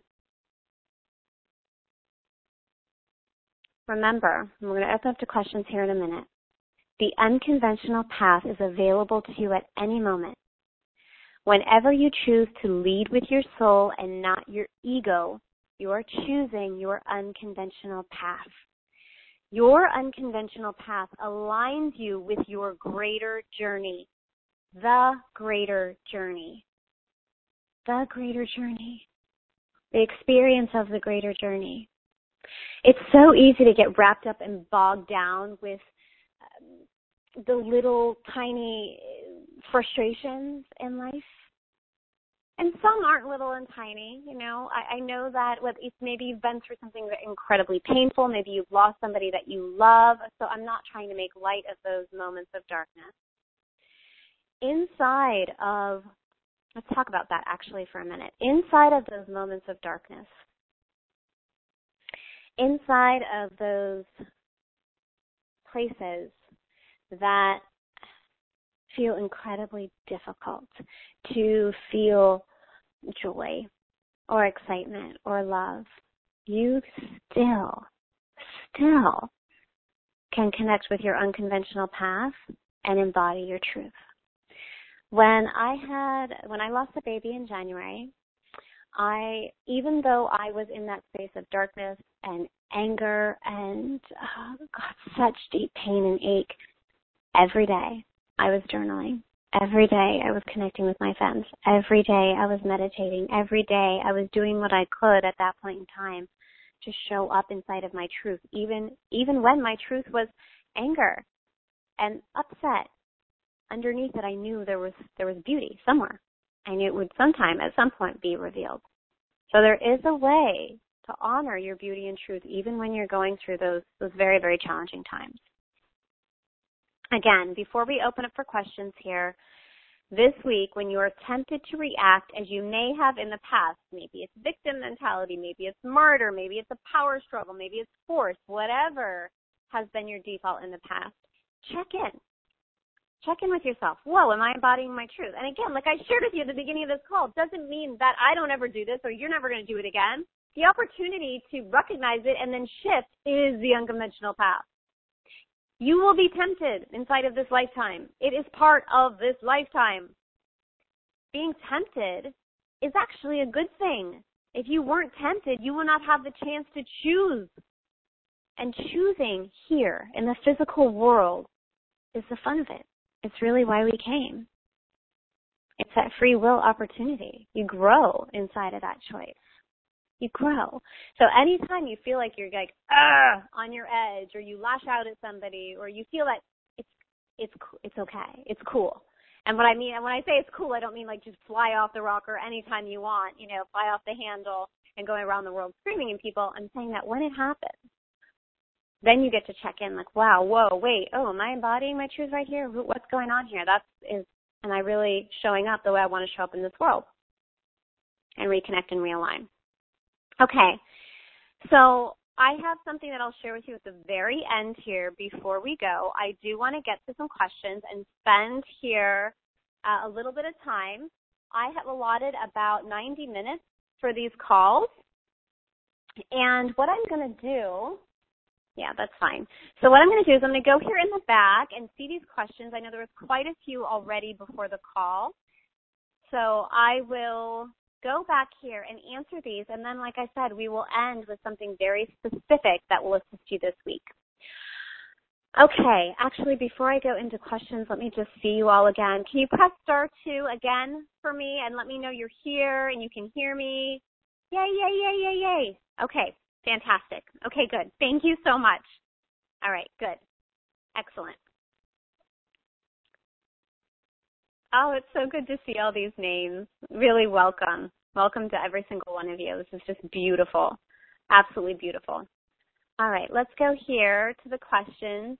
Remember, we're going to open up to questions here in a minute. The unconventional path is available to you at any moment. Whenever you choose to lead with your soul and not your ego, you are choosing your unconventional path. Your unconventional path aligns you with your greater journey, the greater journey. The greater journey. The experience of the greater journey. It's so easy to get wrapped up and bogged down with the little tiny frustrations in life. And some aren't little and tiny, I know that maybe you've been through something incredibly painful. Maybe you've lost somebody that you love. So I'm not trying to make light of those moments of darkness. Let's talk about that actually for a minute. Inside of those moments of darkness, inside of those places that feel incredibly difficult to feel joy or excitement or love, you still can connect with your unconventional path and embody your truth. When I lost a baby in January, even though I was in that space of darkness and anger and such deep pain and ache, every day I was journaling. Every day I was connecting with my friends. Every day I was meditating. Every day I was doing what I could at that point in time to show up inside of my truth, even when my truth was anger and upset. Underneath it, I knew there was beauty somewhere. I knew it would at some point be revealed. So there is a way to honor your beauty and truth even when you're going through those very, very challenging times. Again, before we open up for questions here, this week when you are tempted to react as you may have in the past, maybe it's victim mentality, maybe it's martyr, maybe it's a power struggle, maybe it's force, whatever has been your default in the past, check in. Check in with yourself. Whoa, am I embodying my truth? And again, like I shared with you at the beginning of this call, doesn't mean that I don't ever do this or you're never going to do it again. The opportunity to recognize it and then shift is the unconventional path. You will be tempted inside of this lifetime. It is part of this lifetime. Being tempted is actually a good thing. If you weren't tempted, you will not have the chance to choose. And choosing here in the physical world is the fun of it. It's really why we came. It's that free will opportunity. You grow inside of that choice. You grow. So anytime you feel like you're like, on your edge, or you lash out at somebody, or you feel that it's okay. It's cool. And what I mean, and when I say it's cool, I don't mean like just fly off the rocker anytime you want, fly off the handle and going around the world screaming at people. I'm saying that when it happens, then you get to check in like, wow, whoa, wait, am I embodying my truth right here? What's going on here? Am I really showing up the way I want to show up in this world? And reconnect and realign. Okay, so I have something that I'll share with you at the very end here before we go. I do want to get to some questions and spend here a little bit of time. I have allotted about 90 minutes for these calls. And what I'm going to do, yeah, that's fine. So what I'm going to do is I'm going to go here in the back and see these questions. I know there was quite a few already before the call. So I will go back here and answer these, and then, like I said, we will end with something very specific that will assist you this week. Okay, actually, before I go into questions, let me just see you all again. Can you press star 2 again for me and let me know you're here and you can hear me? Yay, yay, yay, yay, yay. Okay, fantastic. Okay, good. Thank you so much. All right, good. Excellent. Oh, it's so good to see all these names. Really welcome. Welcome to every single one of you. This is just beautiful. Absolutely beautiful. All right, let's go here to the questions.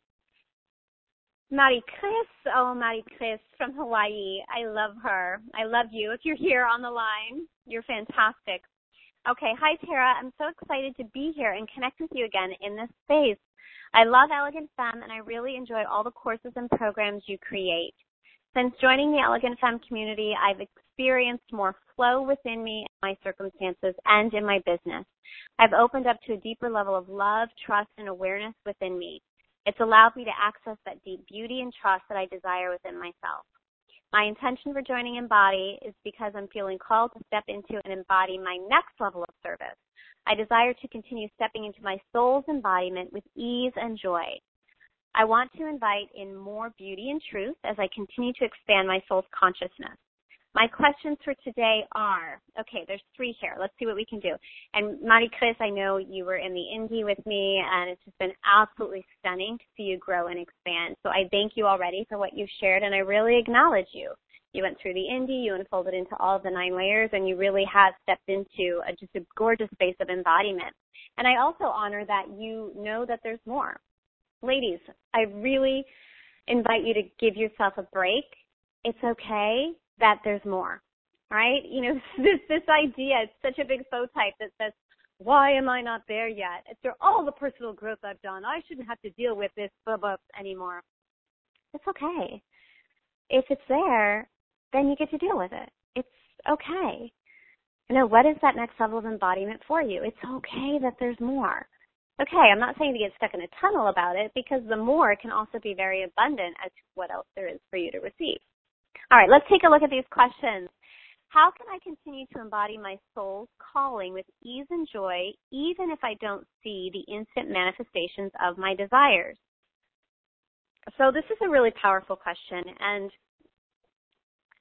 Marie Chris. Oh, Marie Chris from Hawaii. I love her. I love you. If you're here on the line, you're fantastic. Okay, hi, Tara. I'm so excited to be here and connect with you again in this space. I love Elegant Femme, and I really enjoy all the courses and programs you create. Since joining the Elegant Femme community, I've experienced more flow within me and my circumstances and in my business. I've opened up to a deeper level of love, trust, and awareness within me. It's allowed me to access that deep beauty and trust that I desire within myself. My intention for joining Embody is because I'm feeling called to step into and embody my next level of service. I desire to continue stepping into my soul's embodiment with ease and joy. I want to invite in more beauty and truth as I continue to expand my soul's consciousness. My questions for today are, okay, there's 3 here. Let's see what we can do. And Marie Chris, I know you were in the Indie with me, and it's just been absolutely stunning to see you grow and expand. So I thank you already for what you've shared, and I really acknowledge you. You went through the Indie, you unfolded into all of the 9 layers, and you really have stepped into just a gorgeous space of embodiment. And I also honor that you know that there's more. Ladies, I really invite you to give yourself a break. It's okay that there's more, right? This idea, it's such a big faux type that says, why am I not there yet? After all the personal growth I've done, I shouldn't have to deal with this anymore. It's okay. If it's there, then you get to deal with it. It's okay. What is that next level of embodiment for you? It's okay that there's more. Okay, I'm not saying to get stuck in a tunnel about it, because the more can also be very abundant as to what else there is for you to receive. All right, let's take a look at these questions. How can I continue to embody my soul's calling with ease and joy, even if I don't see the instant manifestations of my desires? So this is a really powerful question, and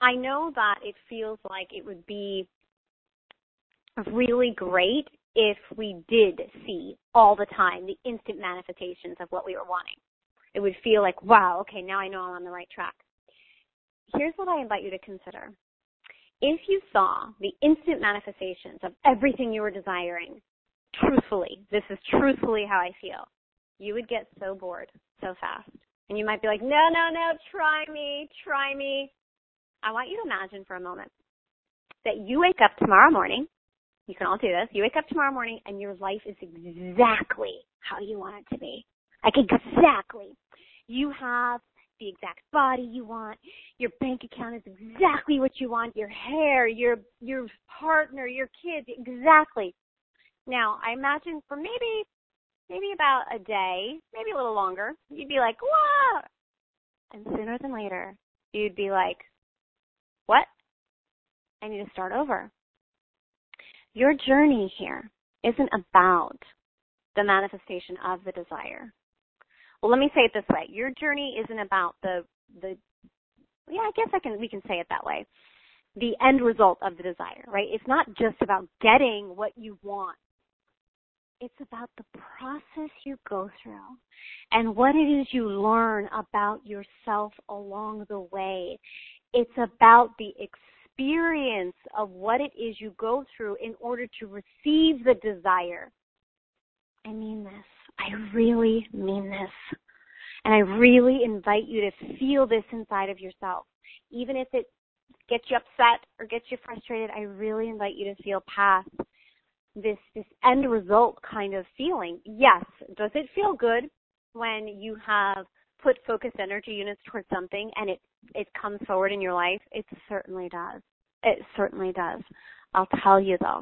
I know that it feels like it would be really great if we did see all the time the instant manifestations of what we were wanting. It would feel like, wow, okay, now I know I'm on the right track. Here's what I invite you to consider. If you saw the instant manifestations of everything you were desiring, truthfully, this is truthfully how I feel, you would get so bored so fast. And you might be like, no, try me. I want you to imagine for a moment that you wake up tomorrow morning. You can all do this. You wake up tomorrow morning and your life is exactly how you want it to be. Like exactly. You have the exact body you want. Your bank account is exactly what you want. Your hair, your partner, your kids, exactly. Now, I imagine for maybe about a day, maybe a little longer, you'd be like, whoa! And sooner than later, you'd be like, what? I need to start over. Your journey here isn't about the manifestation of the desire. Well, let me say it this way. Your journey isn't about we can say it that way. The end result of the desire, right? It's not just about getting what you want. It's about the process you go through and what it is you learn about yourself along the way. It's about the experience of what it is you go through in order to receive the desire. I mean this. I really mean this. And I really invite you to feel this inside of yourself. Even if it gets you upset or gets you frustrated, I really invite you to feel past this end result kind of feeling. Yes, does it feel good when you have put focused energy units towards something and it comes forward in your life? It certainly does. It certainly does. I'll tell you though,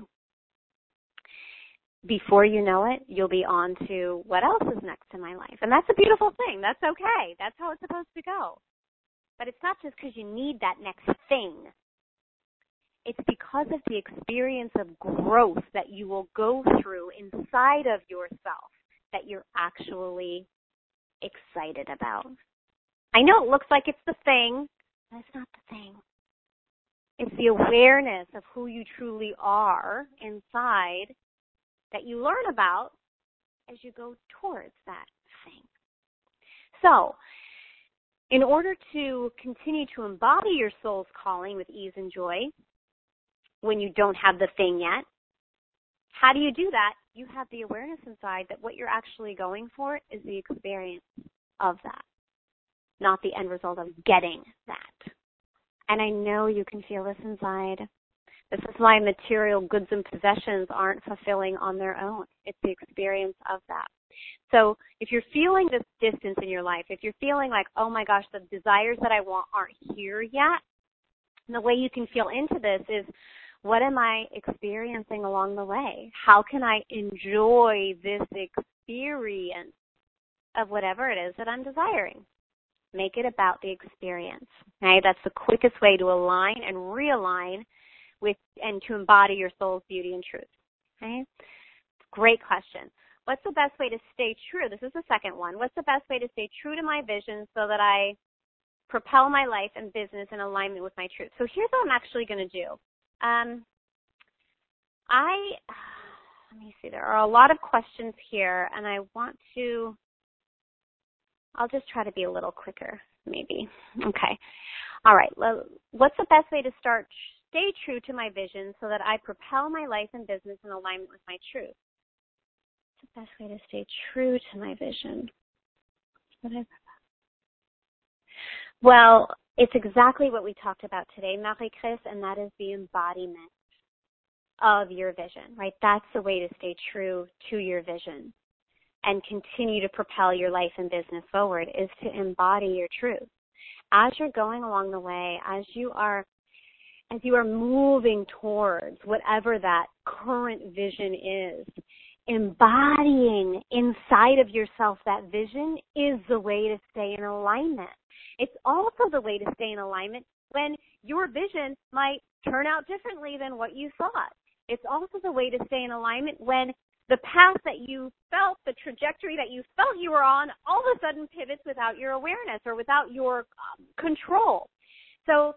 before you know it, you'll be on to what else is next in my life. And that's a beautiful thing. That's okay. That's how it's supposed to go. But it's not just because you need that next thing. It's because of the experience of growth that you will go through inside of yourself that you're actually excited about. I know it looks like it's the thing, but it's not the thing. It's the awareness of who you truly are inside that you learn about as you go towards that thing. So, in order to continue to embody your soul's calling with ease and joy, when you don't have the thing yet, how do you do that? You have the awareness inside that what you're actually going for is the experience of that, not the end result of getting that. And I know you can feel this inside. This is why material goods and possessions aren't fulfilling on their own. It's the experience of that. So if you're feeling this distance in your life, if you're feeling like, oh my gosh, the desires that I want aren't here yet, the way you can feel into this is, what am I experiencing along the way? How can I enjoy this experience of whatever it is that I'm desiring? Make it about the experience. Okay? That's the quickest way to align and realign with and to embody your soul's beauty and truth. Okay? Great question. What's the best way to stay true? This is the second one. What's the best way to stay true to my vision so that I propel my life and business in alignment with my truth? So here's what I'm actually going to do. Let me see, there are a lot of questions here, and I'll just try to be a little quicker, maybe. Okay. All right. What's the best way to stay true to my vision so that I propel my life and business in alignment with my truth? What's the best way to stay true to my vision? Well, it's exactly what we talked about today, Marie-Chris, and that is the embodiment of your vision, right? That's the way to stay true to your vision and continue to propel your life and business forward, is to embody your truth. As you're going along the way, as you are moving towards whatever that current vision is, embodying inside of yourself that vision is the way to stay in alignment. It's also the way to stay in alignment when your vision might turn out differently than what you thought. It's also the way to stay in alignment when the path that you felt, the trajectory that you felt you were on, all of a sudden pivots without your awareness or without your control. So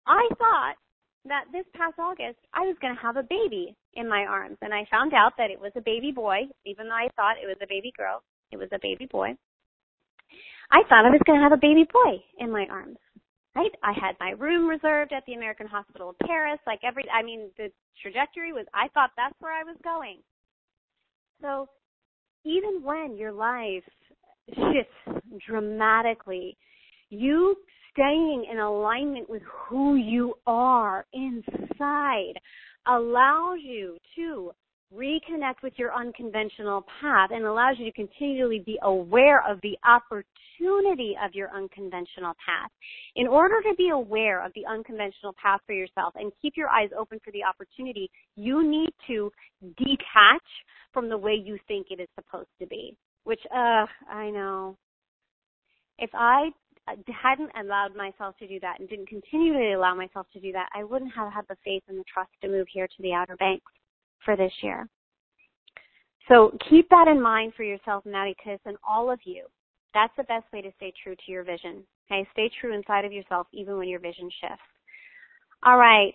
I thought that this past August I was going to have a baby in my arms, and I found out that it was a baby boy, even though I thought it was a baby girl. It was a baby boy. I thought I was going to have a baby boy in my arms, right? I had my room reserved at the American Hospital of Paris. The trajectory was, I thought that's where I was going. So even when your life shifts dramatically, you staying in alignment with who you are inside allows you to reconnect with your unconventional path and allows you to continually be aware of the opportunity of your unconventional path. In order to be aware of the unconventional path for yourself and keep your eyes open for the opportunity, you need to detach from the way you think it is supposed to be, which, I know. If I hadn't allowed myself to do that and didn't continue to allow myself to do that, I wouldn't have had the faith and the trust to move here to the Outer Banks for this year. So keep that in mind for yourself, Maddie-Kiss, and all of you. That's the best way to stay true to your vision. Okay, stay true inside of yourself even when your vision shifts. All right.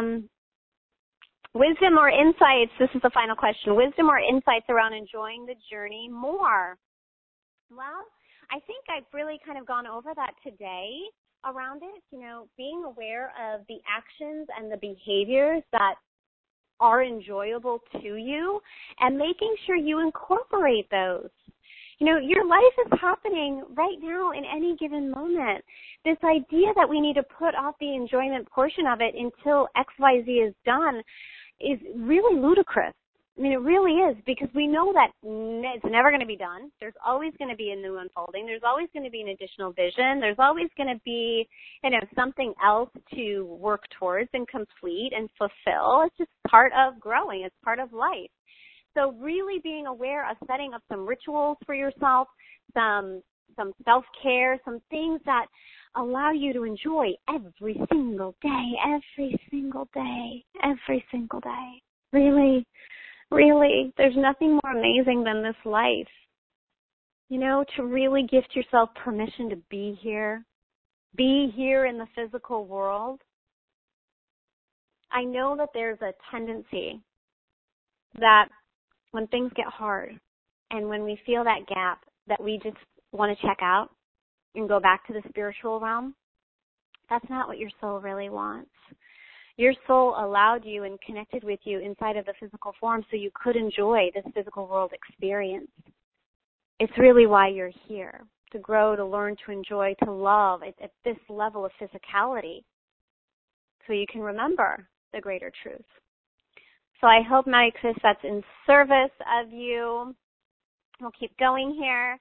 Wisdom or insights? This is the final question. Wisdom or insights around enjoying the journey more? Well, I think I've really kind of gone over that today around it, being aware of the actions and the behaviors that are enjoyable to you and making sure you incorporate those. Your life is happening right now in any given moment. This idea that we need to put off the enjoyment portion of it until XYZ is done is really ludicrous. It really is, because we know that it's never going to be done. There's always going to be a new unfolding. There's always going to be an additional vision. There's always going to be, something else to work towards and complete and fulfill. It's just part of growing. It's part of life. So really being aware of setting up some rituals for yourself, some self-care, some things that allow you to enjoy every single day, every single day, every single day. Really. Really, there's nothing more amazing than this life. To really gift yourself permission to be here in the physical world. I know that there's a tendency that when things get hard and when we feel that gap, that we just want to check out and go back to the spiritual realm. That's not what your soul really wants. Your soul allowed you and connected with you inside of the physical form so you could enjoy this physical world experience. It's really why you're here, to grow, to learn, to enjoy, to love at this level of physicality so you can remember the greater truth. So I hope, Maddie-Kiss, that's in service of you. We'll keep going here.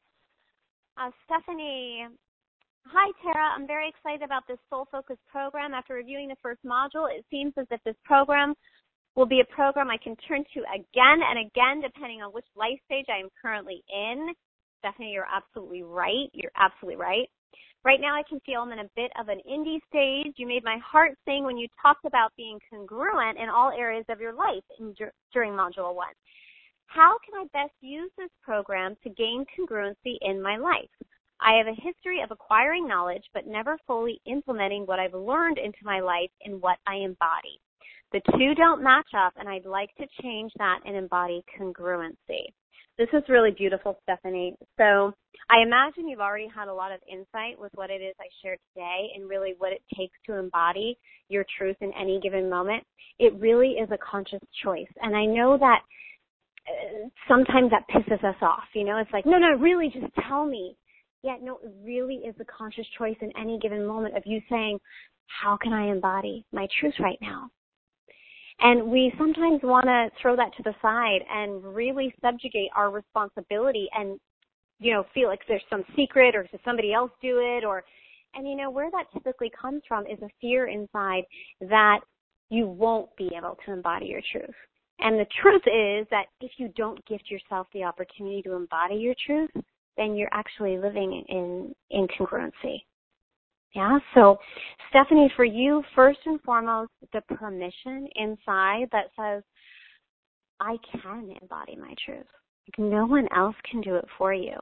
Stephanie. Hi, Tara. I'm very excited about this Soul Focus program. After reviewing the first module, it seems as if this program will be a program I can turn to again and again, depending on which life stage I am currently in. Stephanie, you're absolutely right. You're absolutely right. Right now, I can feel I'm in a bit of an indie stage. You made my heart sing when you talked about being congruent in all areas of your life during Module 1. How can I best use this program to gain congruency in my life? I have a history of acquiring knowledge, but never fully implementing what I've learned into my life in what I embody. The two don't match up, and I'd like to change that and embody congruency. This is really beautiful, Stephanie. So I imagine you've already had a lot of insight with what it is I shared today and really what it takes to embody your truth in any given moment. It really is a conscious choice. And I know that sometimes that pisses us off. It's like, no, really, just tell me. Yeah, no, it really is a conscious choice in any given moment of you saying, how can I embody my truth right now? And we sometimes want to throw that to the side and really subjugate our responsibility and, feel like there's some secret or does somebody else do it and where that typically comes from is a fear inside that you won't be able to embody your truth. And the truth is that if you don't gift yourself the opportunity to embody your truth, then you're actually living in incongruency. Yeah, so Stephanie, for you, first and foremost, the permission inside that says, I can embody my truth. No one else can do it for you.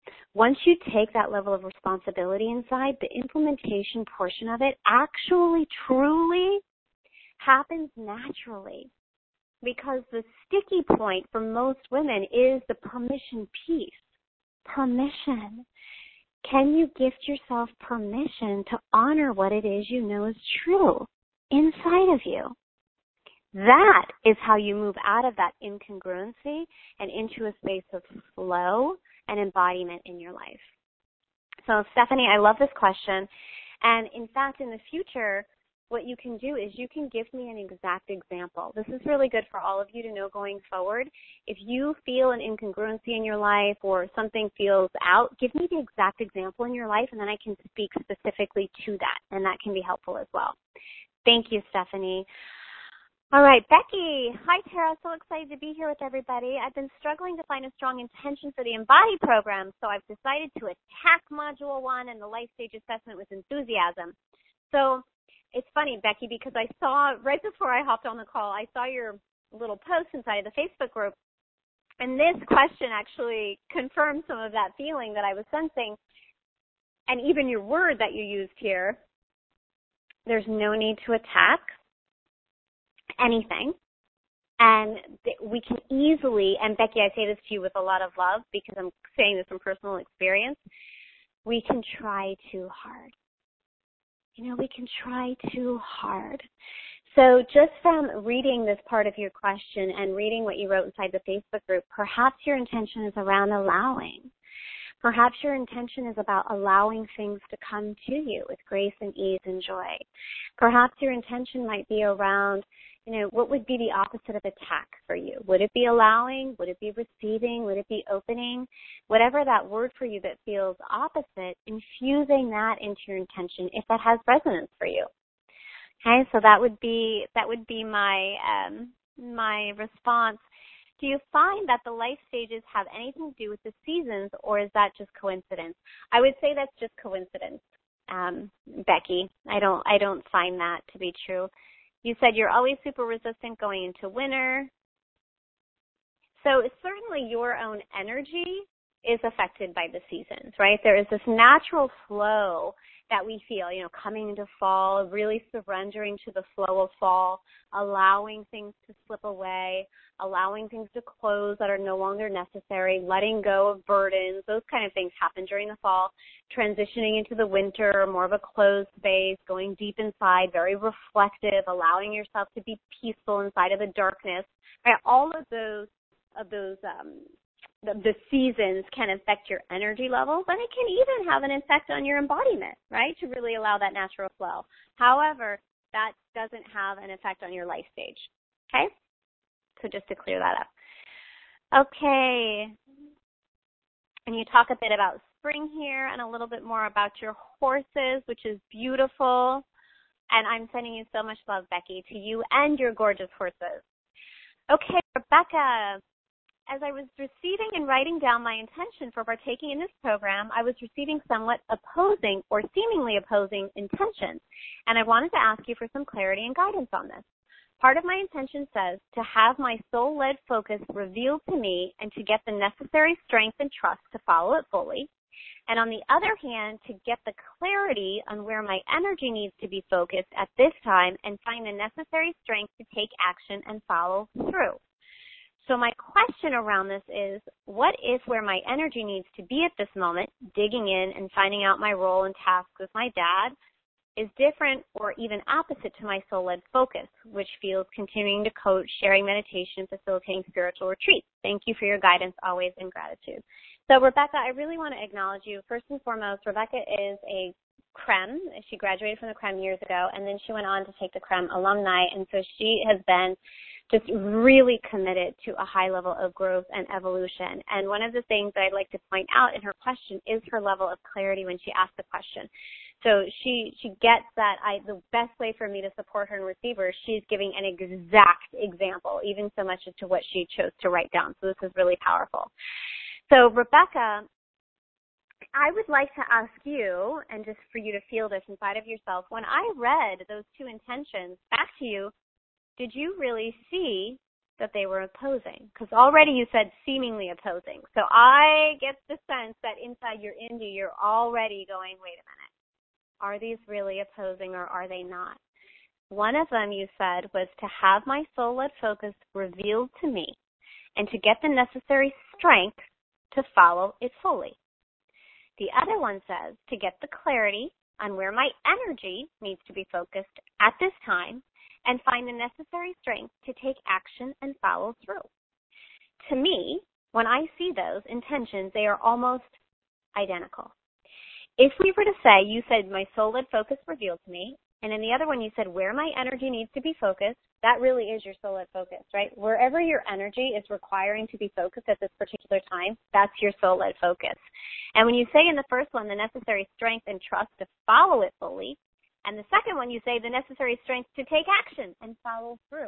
Once you take that level of responsibility inside, the implementation portion of it actually truly happens naturally, because the sticky point for most women is the permission piece. Permission. Can you gift yourself permission to honor what it is you know is true inside of you? That is how you move out of that incongruency and into a space of flow and embodiment in your life. So, Stephanie, I love this question. And in fact, in the future, what you can do is you can give me an exact example. This is really good for all of you to know going forward. If you feel an incongruency in your life or something feels out, give me the exact example in your life, and then I can speak specifically to that, and that can be helpful as well. Thank you, Stephanie. All right, Becky. Hi, Tara. So excited to be here with everybody. I've been struggling to find a strong intention for the Embody program, so I've decided to attack Module 1 and the Life Stage Assessment with enthusiasm. So it's funny, Becky, because I saw, right before I hopped on the call, I saw your little post inside of the Facebook group, and this question actually confirmed some of that feeling that I was sensing, and even your word that you used here. There's no need to attack anything, and we can easily, and Becky, I say this to you with a lot of love because I'm saying this from personal experience, we can try too hard. We can try too hard. So just from reading this part of your question and reading what you wrote inside the Facebook group, perhaps your intention is around allowing. Perhaps your intention is about allowing things to come to you with grace and ease and joy. Perhaps your intention might be around, what would be the opposite of attack for you? Would it be allowing? Would it be receiving? Would it be opening? Whatever that word for you that feels opposite, infusing that into your intention if that has resonance for you. Okay, so that would be my my response. Do you find that the life stages have anything to do with the seasons, or is that just coincidence? I would say that's just coincidence, Becky. I don't find that to be true. You said you're always super resistant going into winter. So certainly your own energy is affected by the seasons, right? There is this natural flow that we feel, coming into fall, really surrendering to the flow of fall, allowing things to slip away, allowing things to close that are no longer necessary, letting go of burdens. Those kind of things happen during the fall, transitioning into the winter, more of a closed space, going deep inside, very reflective, allowing yourself to be peaceful inside of the darkness. Right? All of those the seasons can affect your energy levels, and it can even have an effect on your embodiment, right, to really allow that natural flow. However, that doesn't have an effect on your life stage, okay? So just to clear that up. Okay. And you talk a bit about spring here and a little bit more about your horses, which is beautiful. And I'm sending you so much love, Becky, to you and your gorgeous horses. Okay, Rebecca. As I was receiving and writing down my intention for partaking in this program, I was receiving somewhat opposing or seemingly opposing intentions, and I wanted to ask you for some clarity and guidance on this. Part of my intention says to have my soul-led focus revealed to me and to get the necessary strength and trust to follow it fully, and on the other hand, to get the clarity on where my energy needs to be focused at this time and find the necessary strength to take action and follow through. So my question around this is, what if where my energy needs to be at this moment, digging in and finding out my role and tasks with my dad, is different or even opposite to my soul-led focus, which feels continuing to coach, sharing meditation, facilitating spiritual retreats. Thank you for your guidance, always in gratitude. So Rebecca, I really want to acknowledge you. First and foremost, Rebecca is a CREM. She graduated from the CREM years ago, and then she went on to take the CREM alumni, and so she has been just really committed to a high level of growth and evolution. And one of the things that I'd like to point out in her question is her level of clarity when she asked the question. So she gets that the best way for me to support her and receive her, she's giving an exact example, even so much as to what she chose to write down. So this is really powerful. So Rebecca, I would like to ask you, and just for you to feel this inside of yourself, when I read those two intentions back to you, did you really see that they were opposing? Because already you said seemingly opposing. So I get the sense that inside your Indy, you're already going, wait a minute. Are these really opposing or are they not? One of them you said was to have my soul-led focus revealed to me and to get the necessary strength to follow it fully. The other one says to get the clarity on where my energy needs to be focused at this time and find the necessary strength to take action and follow through. To me, when I see those intentions, they are almost identical. If we were to say, you said my soul-led focus revealed to me, and in the other one you said where my energy needs to be focused, that really is your soul-led focus, right? Wherever your energy is requiring to be focused at this particular time, that's your soul-led focus. And when you say in the first one the necessary strength and trust to follow it fully, and the second one you say the necessary strength to take action and follow through.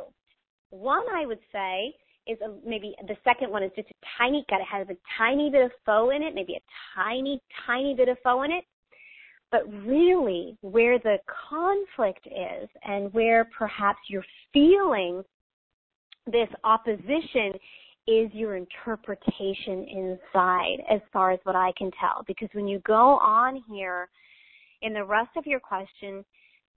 One I would say is maybe the second one is just a tiny, got to have a tiny bit of faux in it, maybe a tiny, tiny bit of faux in it. But really where the conflict is and where perhaps you're feeling this opposition is your interpretation inside, as far as what I can tell. Because when you go on here in the rest of your question,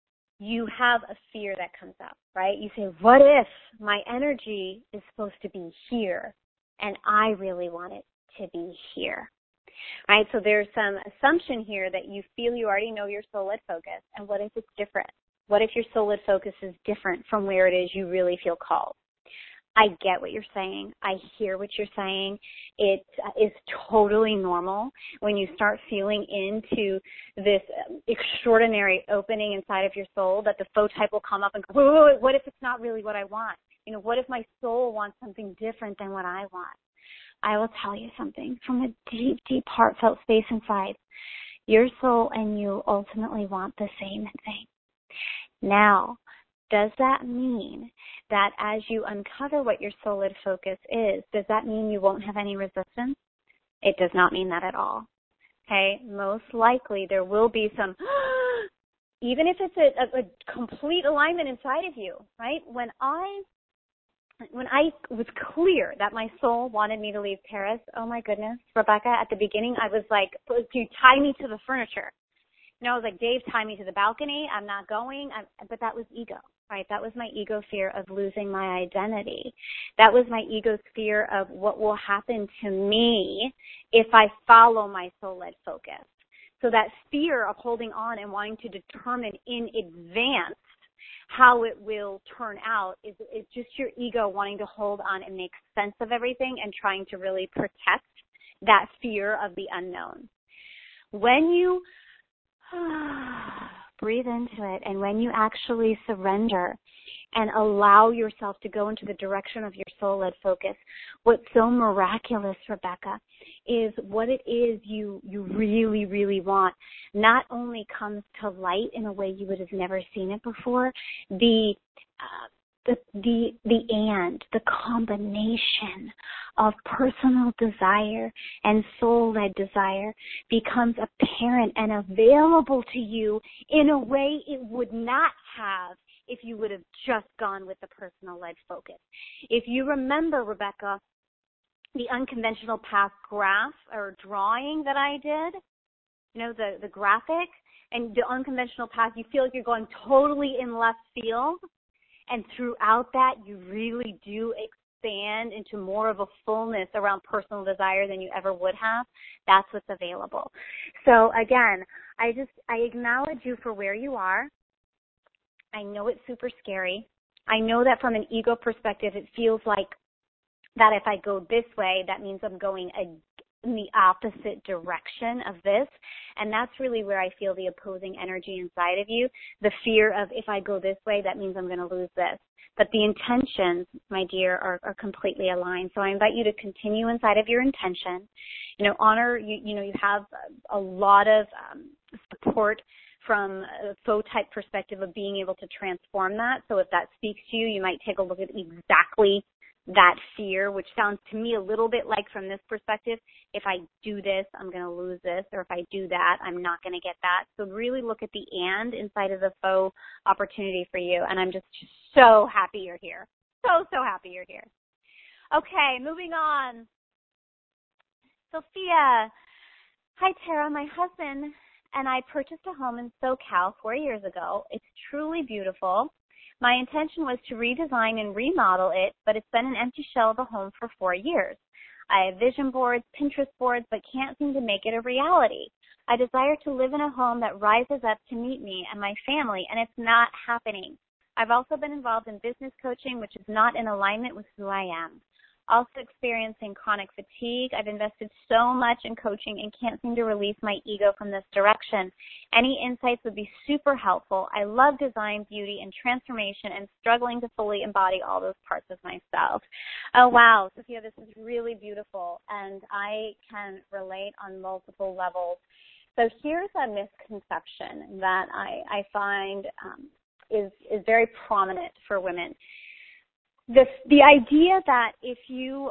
you have a fear that comes up, right? You say, what if my energy is supposed to be here and I really want it to be here? Right, so there's some assumption here that you feel you already know your soul-led focus, and what if it's different? What if your soul-led focus is different from where it is you really feel called? I get what you're saying. I hear what you're saying. It is totally normal when you start feeling into this extraordinary opening inside of your soul that the faux type will come up and go, wait, what if it's not really what I want? You know, what if my soul wants something different than what I want? I will tell you something from a deep, deep heartfelt space inside. Your soul and you ultimately want the same thing. Now, does that mean that as you uncover what your soul-led focus is, does that mean you won't have any resistance? It does not mean that at all. Okay? Most likely there will be some, even if it's a complete alignment inside of you, right? When I was clear that my soul wanted me to leave Paris, oh my goodness, Rebecca, at the beginning I was like, you tie me to the furniture. You know, I was like, Dave, tie me to the balcony. I'm not going. But that was ego, right? That was my ego fear of losing my identity. That was my ego's fear of what will happen to me if I follow my soul-led focus. So that fear of holding on and wanting to determine in advance how it will turn out is just your ego wanting to hold on and make sense of everything and trying to really protect that fear of the unknown. When you breathe into it and when you actually surrender and allow yourself to go into the direction of your soul-led focus, what's so miraculous, Rebecca, is what it is you really, really want not only comes to light in a way you would have never seen it before, the combination of personal desire and soul-led desire becomes apparent and available to you in a way it would not have if you would have just gone with the personal-led focus. If you remember, Rebecca, the unconventional path graph or drawing that I did, you know, the graphic, and the unconventional path, you feel like you're going totally in left field, and throughout that, you really do expand into more of a fullness around personal desire than you ever would have. That's what's available. So again, I acknowledge you for where you are. I know it's super scary. I know that from an ego perspective, it feels like that if I go this way, that means I'm going in the opposite direction of this. And that's really where I feel the opposing energy inside of you. The fear of if I go this way, that means I'm going to lose this. But the intentions, my dear, are completely aligned. So I invite you to continue inside of your intention. You know, honor, you have a lot of support from a faux type perspective of being able to transform that. So if that speaks to you, you might take a look at exactly that fear, which sounds to me a little bit like from this perspective, if I do this, I'm going to lose this, or if I do that, I'm not going to get that. So really look at the and inside of the faux opportunity for you, and I'm just so happy you're here. So happy you're here. Okay, moving on. Sophia. Hi, Tara. My husband and I purchased a home in SoCal 4 years ago. It's truly beautiful. My intention was to redesign and remodel it, but it's been an empty shell of a home for 4 years. I have vision boards, Pinterest boards, but can't seem to make it a reality. I desire to live in a home that rises up to meet me and my family, and it's not happening. I've also been involved in business coaching, which is not in alignment with who I am. Also experiencing chronic fatigue. I've invested so much in coaching and can't seem to release my ego from this direction. Any insights would be super helpful. I love design, beauty, and transformation and struggling to fully embody all those parts of myself. Oh, wow, Sophia, this is really beautiful, and I can relate on multiple levels. So here's a misconception that I find is very prominent for women. The idea that if you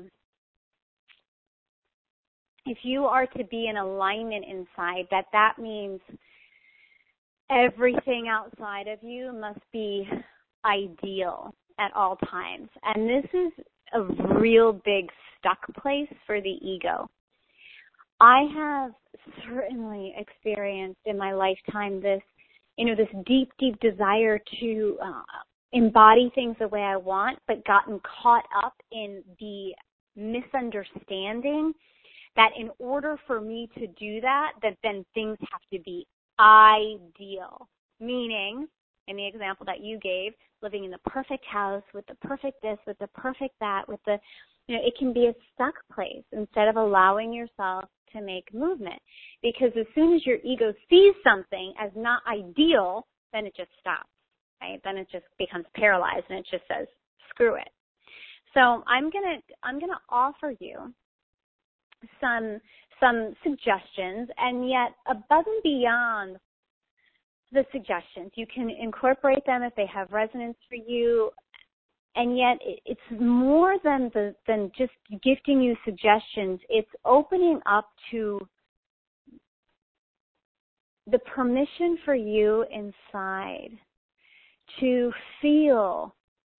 are to be in alignment inside, that means everything outside of you must be ideal at all times. And this is a real big stuck place for the ego. I have certainly experienced in my lifetime this deep, deep desire to embody things the way I want, but gotten caught up in the misunderstanding that in order for me to do that then things have to be ideal. Meaning, in the example that you gave, living in the perfect house with the perfect this, with the perfect that, with the, it can be a stuck place instead of allowing yourself to make movement. Because as soon as your ego sees something as not ideal, then it just stops. Right? Then it just becomes paralyzed and it just says, screw it. So I'm gonna offer you some suggestions, and yet above and beyond the suggestions, you can incorporate them if they have resonance for you. And yet it's more than just gifting you suggestions. It's opening up to the permission for you inside to feel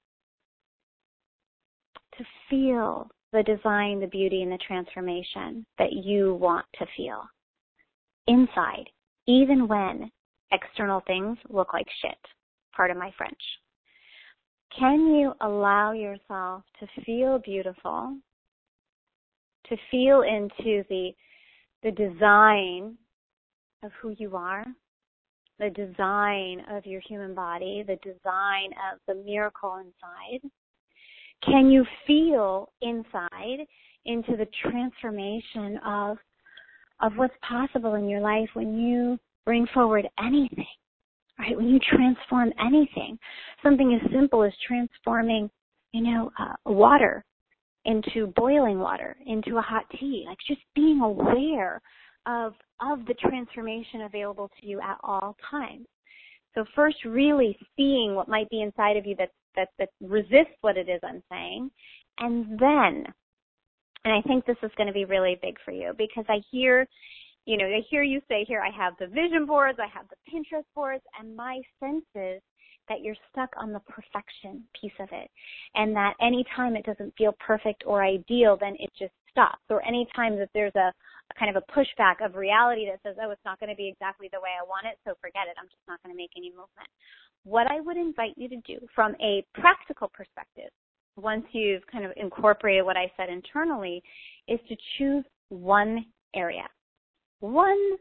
the design, the beauty, and the transformation that you want to feel inside, even when external things look like shit. Pardon my French. Can you allow yourself to feel beautiful, to feel into the design of who you are, the design of your human body, the design of the miracle inside? Can you feel inside into the transformation of what's possible in your life when you bring forward anything, right? When you transform anything, something as simple as transforming, water into boiling water, into a hot tea, like just being aware of the transformation available to you at all times. So first, really seeing what might be inside of you that resists what it is I'm saying, and then, and I think this is going to be really big for you, because I hear you say here, I have the vision boards, I have the Pinterest boards, and my sense is that you're stuck on the perfection piece of it, and that anytime it doesn't feel perfect or ideal, then it just stops. Or anytime that there's a kind of a pushback of reality that says, oh, it's not going to be exactly the way I want it, so forget it, I'm just not going to make any movement. What I would invite you to do from a practical perspective, once you've kind of incorporated what I said internally, is to choose one area. One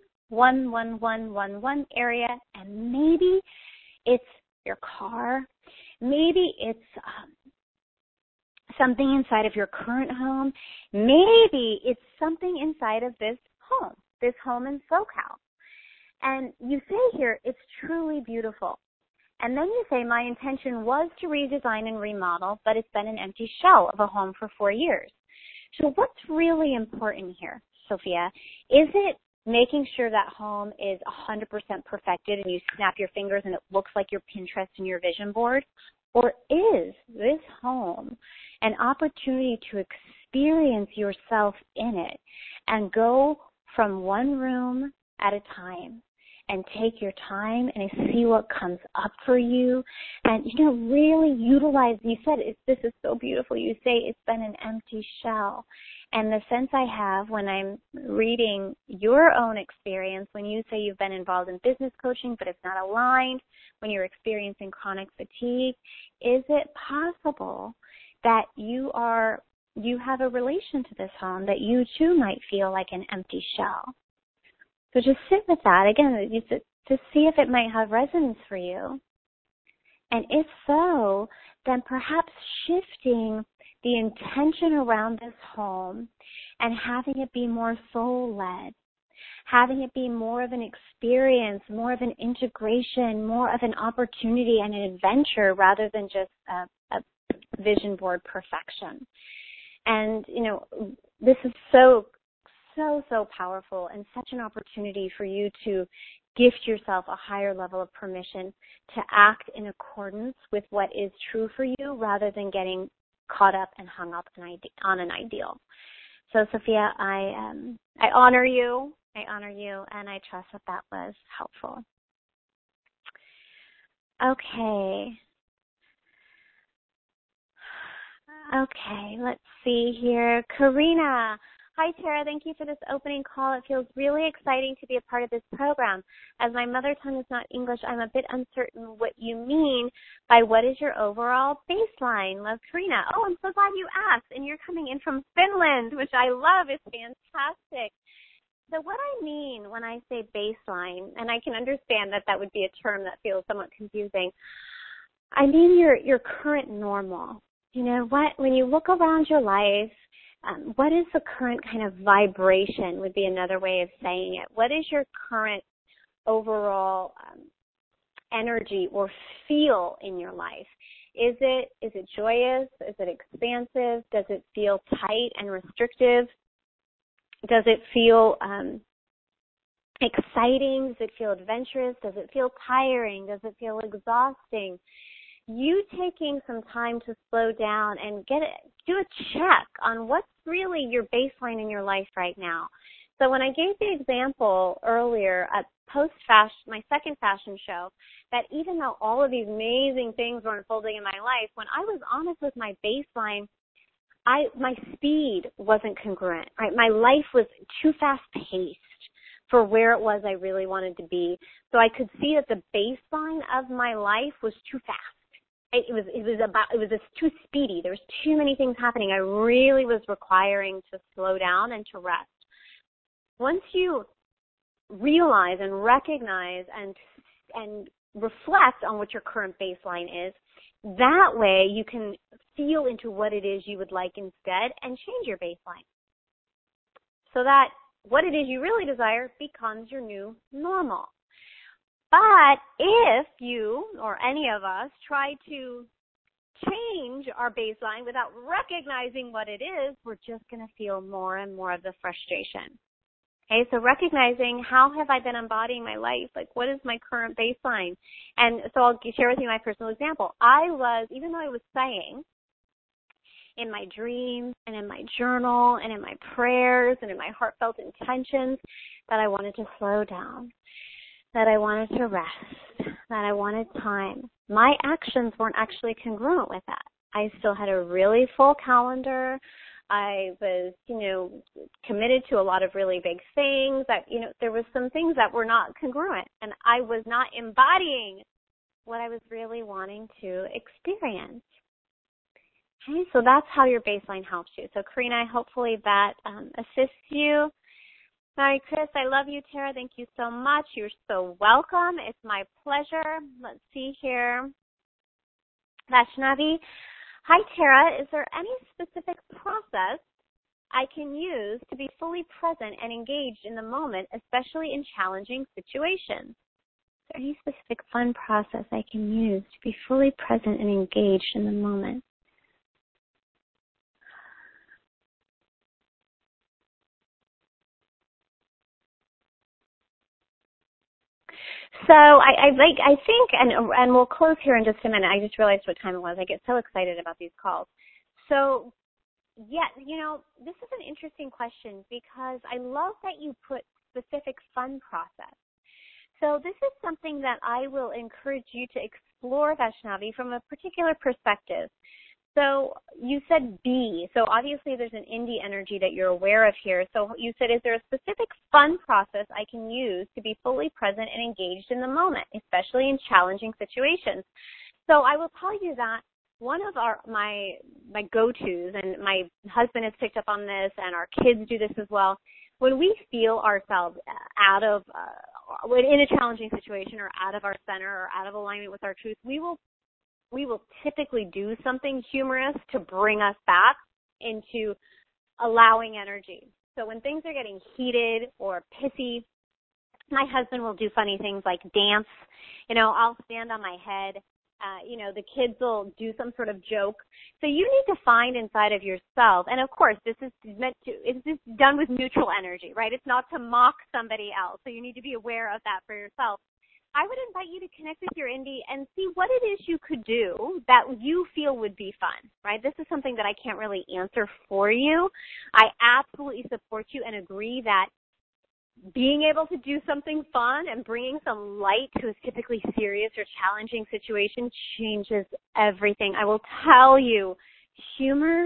area, and maybe it's your car, maybe it's something inside of your current home, maybe it's something inside of this home in SoCal. And you say here, it's truly beautiful. And then you say, my intention was to redesign and remodel, but it's been an empty shell of a home for 4 years. So what's really important here, Sophia? Is it making sure that home is 100% perfected and you snap your fingers and it looks like your Pinterest and your vision board? Or is this home an opportunity to experience yourself in it and go from one room at a time and take your time and see what comes up for you, and, really utilize. You said this is so beautiful. You say it's been an empty shell. And the sense I have when I'm reading your own experience, when you say you've been involved in business coaching, but it's not aligned, when you're experiencing chronic fatigue, is it possible that you have a relation to this home that you too might feel like an empty shell? So just sit with that. Again, to see if it might have resonance for you. And if so, then perhaps shifting the intention around this home and having it be more soul-led, having it be more of an experience, more of an integration, more of an opportunity and an adventure rather than just a vision board perfection. And, this is so powerful and such an opportunity for you to gift yourself a higher level of permission to act in accordance with what is true for you rather than getting caught up and hung up on an ideal. So, Sophia, I honor you. And I trust that was helpful. Okay, let's see here. Karina. Hi, Tara. Thank you for this opening call. It feels really exciting to be a part of this program. As my mother tongue is not English, I'm a bit uncertain what you mean by what is your overall baseline. Love, Karina. Oh, I'm so glad you asked. And you're coming in from Finland, which I love. It's fantastic. So what I mean when I say baseline, and I can understand that would be a term that feels somewhat confusing, I mean your current normal. When you look around your life, what is the current kind of vibration would be another way of saying it. What is your current overall energy or feel in your life? Is it joyous? Is it expansive? Does it feel tight and restrictive? Does it feel exciting? Does it feel adventurous? Does it feel tiring? Does it feel exhausting? You taking some time to slow down and do a check on what's really your baseline in your life right now. So when I gave the example earlier at my second fashion show, that even though all of these amazing things were unfolding in my life, when I was honest with my baseline, my speed wasn't congruent, right? My life was too fast-paced for where it was I really wanted to be. So I could see that the baseline of my life was too fast. It was too speedy. There was too many things happening. I really was requiring to slow down and to rest. Once you realize and recognize and reflect on what your current baseline is, that way you can feel into what it is you would like instead and change your baseline. So that what it is you really desire becomes your new normal. But if you or any of us try to change our baseline without recognizing what it is, we're just going to feel more and more of the frustration. Okay, so recognizing how have I been embodying my life? Like, what is my current baseline? And so I'll share with you my personal example. Even though I was saying in my dreams and in my journal and in my prayers and in my heartfelt intentions that I wanted to slow down, that I wanted to rest, that I wanted time, my actions weren't actually congruent with that. I still had a really full calendar. I was, committed to a lot of really big things that, there was some things that were not congruent, and I was not embodying what I was really wanting to experience. Okay, so that's how your baseline helps you. So, Karina, hopefully that assists you. Hi, Chris. I love you, Tara. Thank you so much. You're so welcome. It's my pleasure. Let's see here. Vaishnavi. Hi, Tara. Is there any specific process I can use to be fully present and engaged in the moment, especially in challenging situations? Is there any specific fun process I can use to be fully present and engaged in the moment? So I think, and we'll close here in just a minute. I just realized what time it was. I get so excited about these calls. So, yeah, this is an interesting question because I love that you put specific fun process. So this is something that I will encourage you to explore, Vaishnavi, from a particular perspective. So you said be. So obviously there's an indie energy that you're aware of here. So you said, is there a specific fun process I can use to be fully present and engaged in the moment, especially in challenging situations? So I will tell you that one of my go-tos, and my husband has picked up on this, and our kids do this as well, when we feel ourselves in a challenging situation or out of our center or out of alignment with our truth, we will typically do something humorous to bring us back into allowing energy. So when things are getting heated or pissy, my husband will do funny things like dance. I'll stand on my head. The kids will do some sort of joke. So you need to find inside of yourself, and of course, it's just done with neutral energy, right? It's not to mock somebody else. So you need to be aware of that for yourself. I would invite you to connect with your indie and see what it is you could do that you feel would be fun, right? This is something that I can't really answer for you. I absolutely support you and agree that being able to do something fun and bringing some light to a typically serious or challenging situation changes everything. I will tell you, humor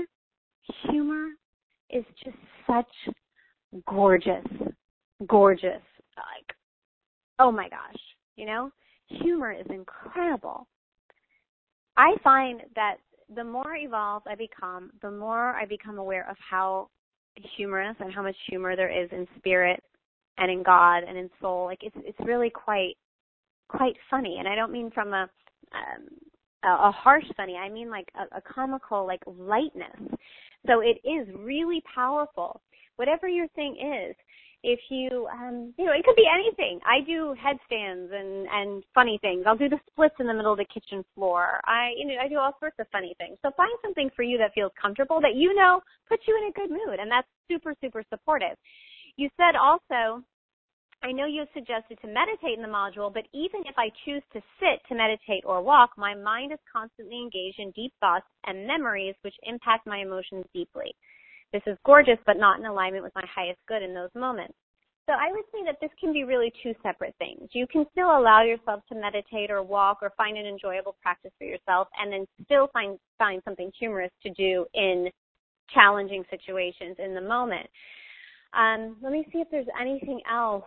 is just such gorgeous. Like, oh my gosh, humor is incredible. I find that the more evolved I become, the more I become aware of how humorous and how much humor there is in spirit and in God and in soul. Like it's really quite funny, and I don't mean from a harsh funny. I mean like a comical like lightness. So it is really powerful. Whatever your thing is, if you it could be anything. I do headstands and funny things. I'll do the splits in the middle of the kitchen floor. I do all sorts of funny things. So find something for you that feels comfortable, that puts you in a good mood, and that's super, super supportive. You said also, I know you have suggested to meditate in the module, but even if I choose to sit to meditate or walk, my mind is constantly engaged in deep thoughts and memories which impact my emotions deeply. This is gorgeous, but not in alignment with my highest good in those moments. So I would say that this can be really two separate things. You can still allow yourself to meditate or walk or find an enjoyable practice for yourself, and then still find something humorous to do in challenging situations in the moment. Let me see if there's anything else.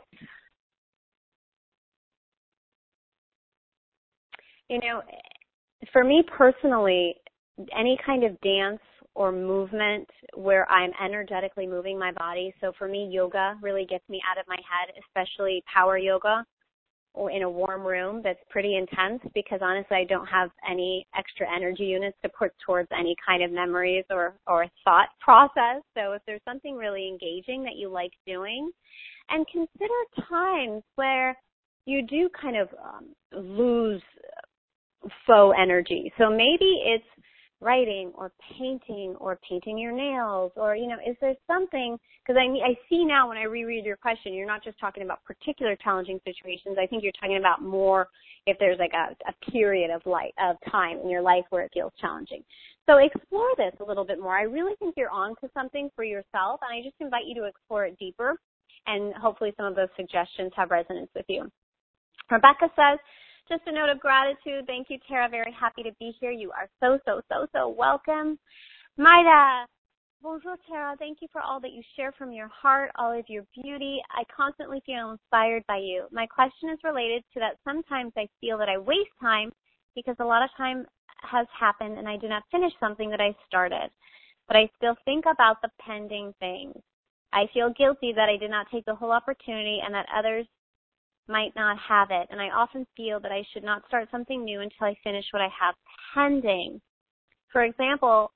For me personally, any kind of dance or movement where I'm energetically moving my body. So for me, yoga really gets me out of my head, especially power yoga or in a warm room that's pretty intense, because honestly, I don't have any extra energy units to put towards any kind of memories or thought process. So if there's something really engaging that you like doing, and consider times where you do kind of lose faux energy. So maybe it's writing or painting your nails, or, is there something, because I see now when I reread your question, you're not just talking about particular challenging situations. I think you're talking about more if there's like a period of time in your life where it feels challenging. So explore this a little bit more. I really think you're on to something for yourself, and I just invite you to explore it deeper, and hopefully some of those suggestions have resonance with you. Rebecca says, just a note of gratitude. Thank you, Tara. Very happy to be here. You are so, so, so, so welcome. Maida, bonjour, Tara. Thank you for all that you share from your heart, all of your beauty. I constantly feel inspired by you. My question is related to that. Sometimes I feel that I waste time because a lot of time has happened and I do not finish something that I started. But I still think about the pending things. I feel guilty that I did not take the whole opportunity and that others might not have it, and I often feel that I should not start something new until I finish what I have pending. For example,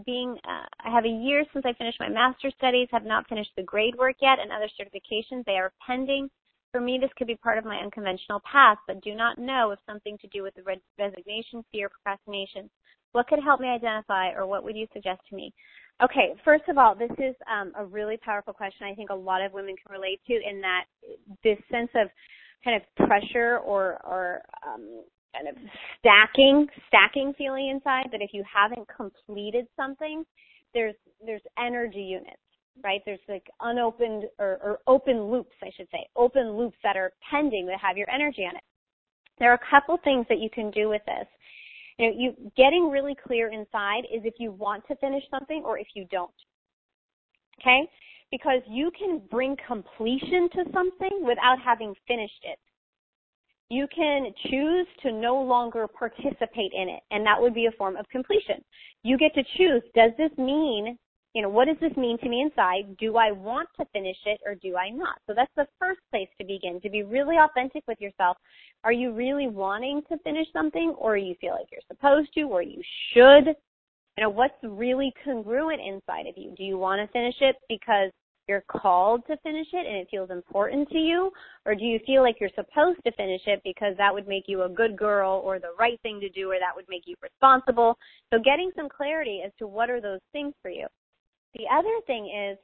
I have a year since I finished my master's studies, have not finished the grade work yet, and other certifications, they are pending. For me, this could be part of my unconventional path, but do not know if something to do with the resignation, fear, procrastination. What could help me identify, or what would you suggest to me? Okay, first of all, this is a really powerful question I think a lot of women can relate to, in that this sense of kind of pressure or kind of stacking feeling inside, that if you haven't completed something, there's energy units. right? There's like unopened or open loops, I should say, open loops that are pending that have your energy on it. There are a couple things that you can do with this. You getting really clear inside is if you want to finish something or if you don't. Okay? Because you can bring completion to something without having finished it. You can choose to no longer participate in it, and that would be a form of completion. You get to choose, does this mean, what does this mean to me inside? Do I want to finish it or do I not? So that's the first place to begin, to be really authentic with yourself. Are you really wanting to finish something, or you feel like you're supposed to, or you should? What's really congruent inside of you? Do you want to finish it because you're called to finish it and it feels important to you? Or do you feel like you're supposed to finish it because that would make you a good girl or the right thing to do or that would make you responsible? So getting some clarity as to what are those things for you. The other thing is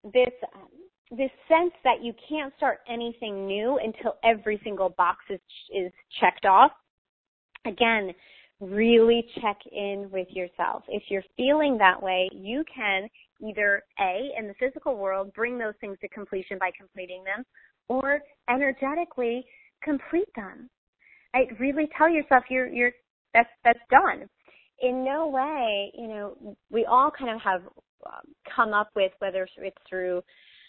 this sense that you can't start anything new until every single box is checked off. Again, really check in with yourself. If you're feeling that way, you can either A, in the physical world, bring those things to completion by completing them, or energetically complete them. Right? Really tell yourself that's done. In no way, we all kind of have come up with, whether it's through,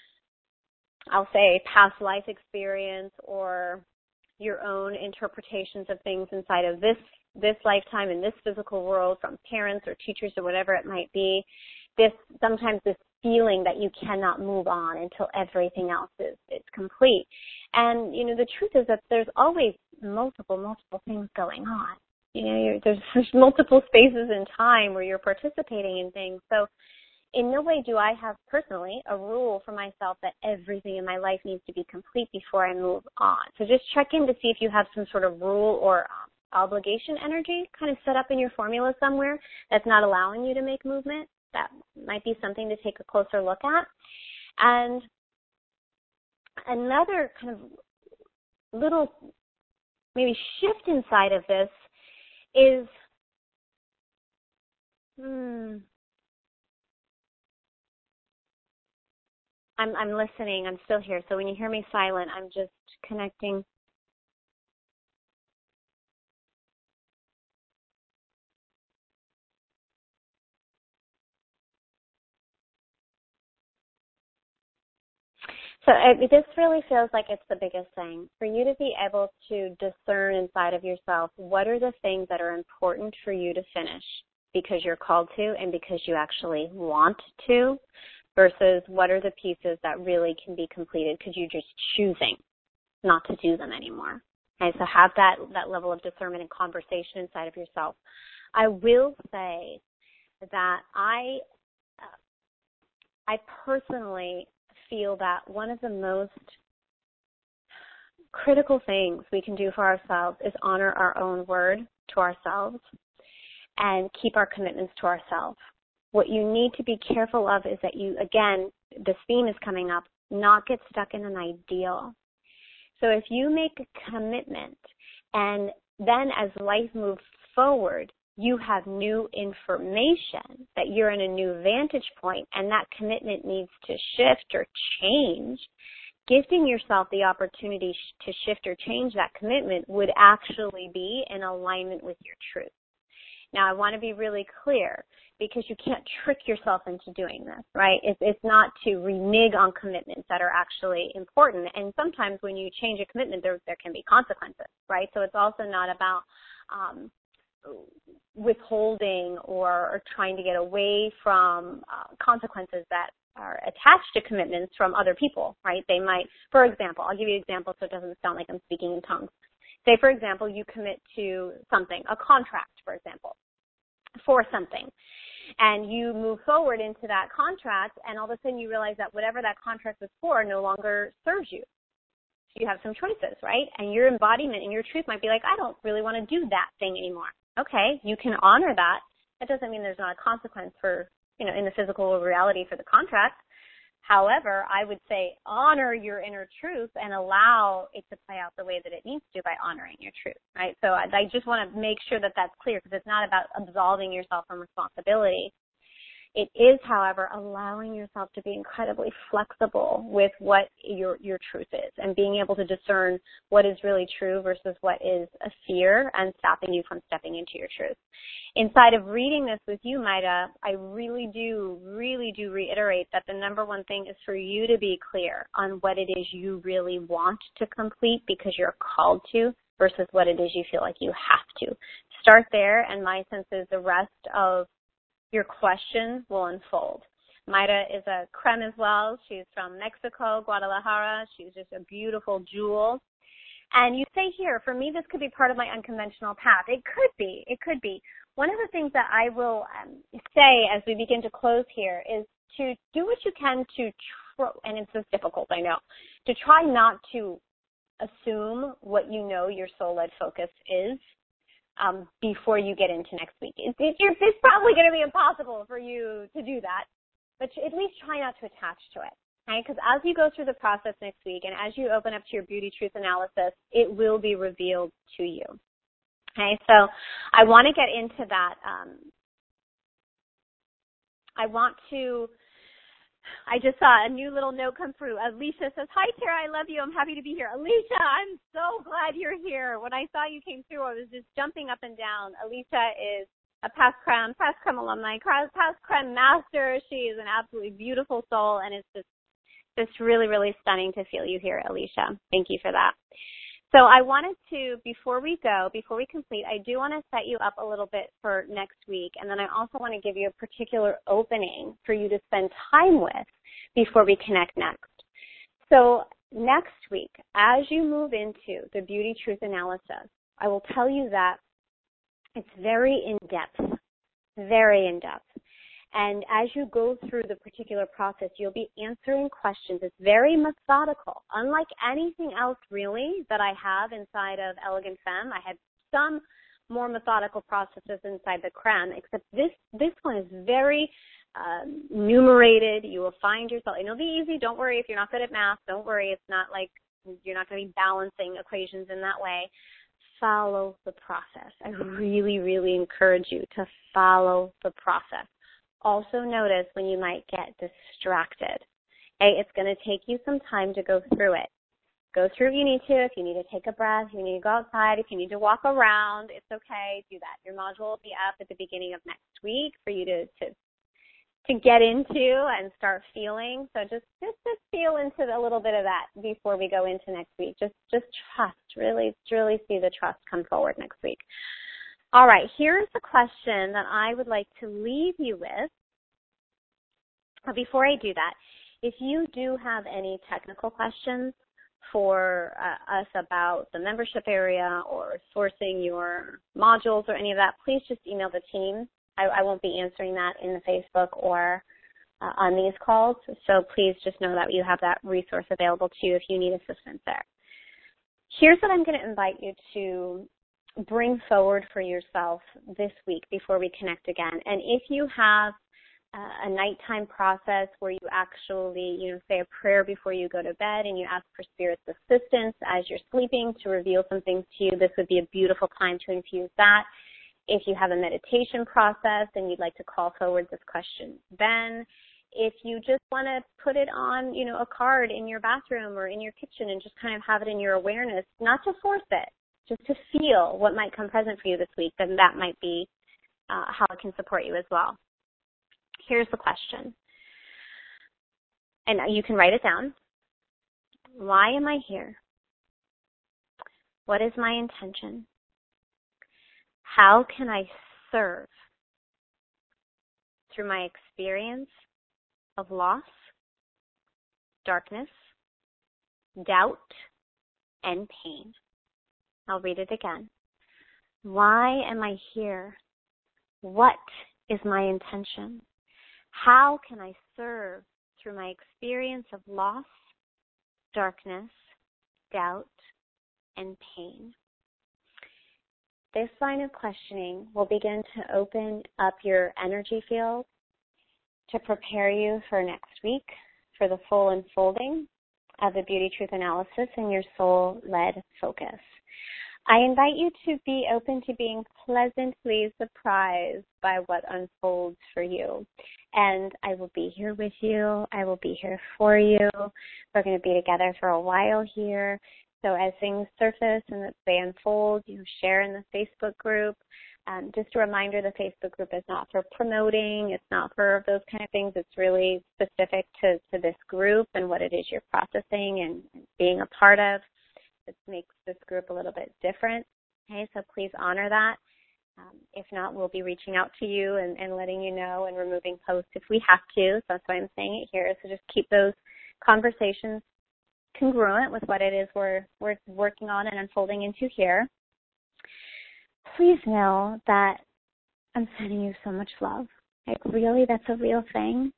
I'll say, past life experience or your own interpretations of things inside of this lifetime in this physical world from parents or teachers or whatever it might be, sometimes this feeling that you cannot move on until everything else is complete. And, the truth is that there's always multiple things going on. There's multiple spaces in time where you're participating in things. So in no way do I have personally a rule for myself that everything in my life needs to be complete before I move on. So just check in to see if you have some sort of rule or obligation energy kind of set up in your formula somewhere that's not allowing you to make movement. That might be something to take a closer look at. And another kind of little maybe shift inside of this is I'm listening. I'm still here. So when you hear me silent, I'm just connecting. So this really feels like it's the biggest thing, for you to be able to discern inside of yourself what are the things that are important for you to finish because you're called to and because you actually want to, versus what are the pieces that really can be completed because you're just choosing not to do them anymore. Okay, so have that level of discernment and conversation inside of yourself. I will say that I personally feel that one of the most critical things we can do for ourselves is honor our own word to ourselves and keep our commitments to ourselves. What you need to be careful of is that you, again, this theme is coming up, not get stuck in an ideal. So if you make a commitment and then as life moves forward, you have new information, that you're in a new vantage point, and that commitment needs to shift or change, giving yourself the opportunity to shift or change that commitment would actually be in alignment with your truth. Now, I want to be really clear, because you can't trick yourself into doing this, right? It's not to renege on commitments that are actually important. And sometimes when you change a commitment, there can be consequences, right? So it's also not about withholding or trying to get away from consequences that are attached to commitments from other people, right? They might, for example, I'll give you an example so it doesn't sound like I'm speaking in tongues. Say, for example, you commit to something, a contract, for example, for something, and you move forward into that contract, and all of a sudden you realize that whatever that contract was for no longer serves you. So you have some choices, right? And your embodiment and your truth might be like, I don't really want to do that thing anymore. Okay, you can honor that. That doesn't mean there's not a consequence for, in the physical reality for the contract. However, I would say honor your inner truth and allow it to play out the way that it needs to by honoring your truth, right? So I just want to make sure that that's clear, because it's not about absolving yourself from responsibility. It is, however, allowing yourself to be incredibly flexible with what your truth is and being able to discern what is really true versus what is a fear and stopping you from stepping into your truth. Inside of reading this with you, Maida, I really do reiterate that the number one thing is for you to be clear on what it is you really want to complete because you're called to versus what it is you feel like you have to. Start there, and my sense is the rest of your question will unfold. Maida is a creme as well. She's from Mexico, Guadalajara. She's just a beautiful jewel. And you say here, for me, this could be part of my unconventional path. It could be. It could be. One of the things that I will say as we begin to close here is to do what you can to, and it's just difficult, I know, to try not to assume what you know your soul-led focus is before you get into next week. It's probably going to be impossible for you to do that, but at least try not to attach to it, okay? Because as you go through the process next week and as you open up to your beauty truth analysis, it will be revealed to you, okay? So I want to get into that. I just saw a new little note come through. Alicia says, "Hi, Tara, I love you. I'm happy to be here." Alicia, I'm so glad you're here. When I saw you came through, I was just jumping up and down. Alicia is a past creme alumni, past creme master. She is an absolutely beautiful soul, and it's just really, really stunning to feel you here, Alicia. Thank you for that. So I wanted to, before we complete, I do want to set you up a little bit for next week, and then I also want to give you a particular opening for you to spend time with before we connect next. So next week, as you move into the beauty truth analysis, I will tell you that it's very in-depth, very in-depth. And as you go through the particular process, you'll be answering questions. It's very methodical. Unlike anything else, really, that I have inside of Elegant Femme, I had some more methodical processes inside the creme, except this one is very numerated. You will find yourself, and it'll be easy. Don't worry if you're not good at math. Don't worry. It's not like you're not going to be balancing equations in that way. Follow the process. I really, really encourage you to follow the process. Also notice when you might get distracted. Okay, it's going to take you some time to go through it. Go through if you need to. If you need to take a breath, if you need to go outside, if you need to walk around, it's okay. Do that. Your module will be up at the beginning of next week for you to get into and start feeling. So just feel into a little bit of that before we go into next week. Just trust. Really see the trust come forward next week. All right, here's a question that I would like to leave you with. Before I do that, if you do have any technical questions for us about the membership area or sourcing your modules or any of that, please just email the team. I won't be answering that in the Facebook or on these calls, so please just know that you have that resource available to you if you need assistance there. Here's what I'm going to invite you to bring forward for yourself this week before we connect again. And if you have a nighttime process where you actually, say a prayer before you go to bed and you ask for Spirit's assistance as you're sleeping to reveal some things to you, this would be a beautiful time to infuse that. If you have a meditation process and you'd like to call forward this question, then if you just want to put it on, a card in your bathroom or in your kitchen and just kind of have it in your awareness, not to force it, just to feel what might come present for you this week, then that might be how it can support you as well. Here's the question, and you can write it down. Why am I here? What is my intention? How can I serve through my experience of loss, darkness, doubt, and pain? I'll read it again. Why am I here? What is my intention? How can I serve through my experience of loss, darkness, doubt, and pain? This line of questioning will begin to open up your energy field to prepare you for next week for the full unfolding of the Beauty Truth Analysis and your soul-led focus. I invite you to be open to being pleasantly surprised by what unfolds for you. And I will be here with you. I will be here for you. We're going to be together for a while here. So as things surface and as they unfold, you share in the Facebook group. Just a reminder, the Facebook group is not for promoting. It's not for those kind of things. It's really specific to this group and what it is you're processing and being a part of. It makes this group a little bit different. Okay, so please honor that. If not, we'll be reaching out to you and letting you know and removing posts if we have to. So that's why I'm saying it here. So just keep those conversations congruent with what it is we're working on and unfolding into here. Please know that I'm sending you so much love. Like, really, that's a real thing.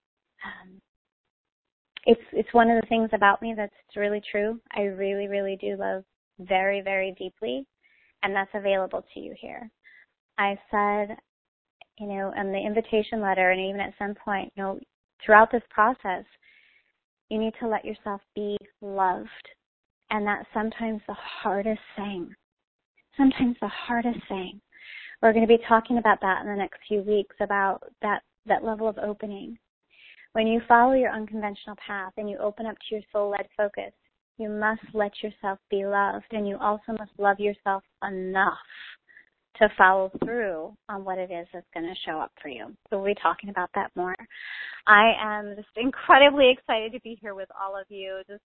It's one of the things about me that's really true. I really, really do love very, very deeply, and that's available to you here. I said, in the invitation letter, and even at some point, throughout this process, you need to let yourself be loved, and that's sometimes the hardest thing. Sometimes the hardest thing. We're going to be talking about that in the next few weeks, about that level of opening. When you follow your unconventional path and you open up to your soul-led focus, you must let yourself be loved, and you also must love yourself enough to follow through on what it is that's going to show up for you. So we'll be talking about that more. I am just incredibly excited to be here with all of you. It's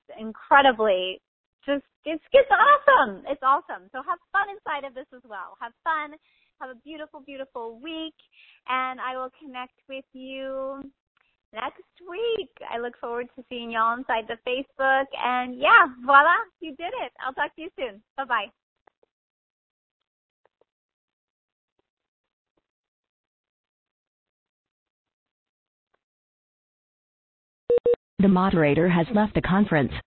awesome. It's awesome. So have fun inside of this as well. Have fun. Have a beautiful, beautiful week, and I will connect with you next week. I look forward to seeing y'all inside the Facebook. And yeah, voila, you did it. I'll talk to you soon. Bye-bye. The moderator has left the conference.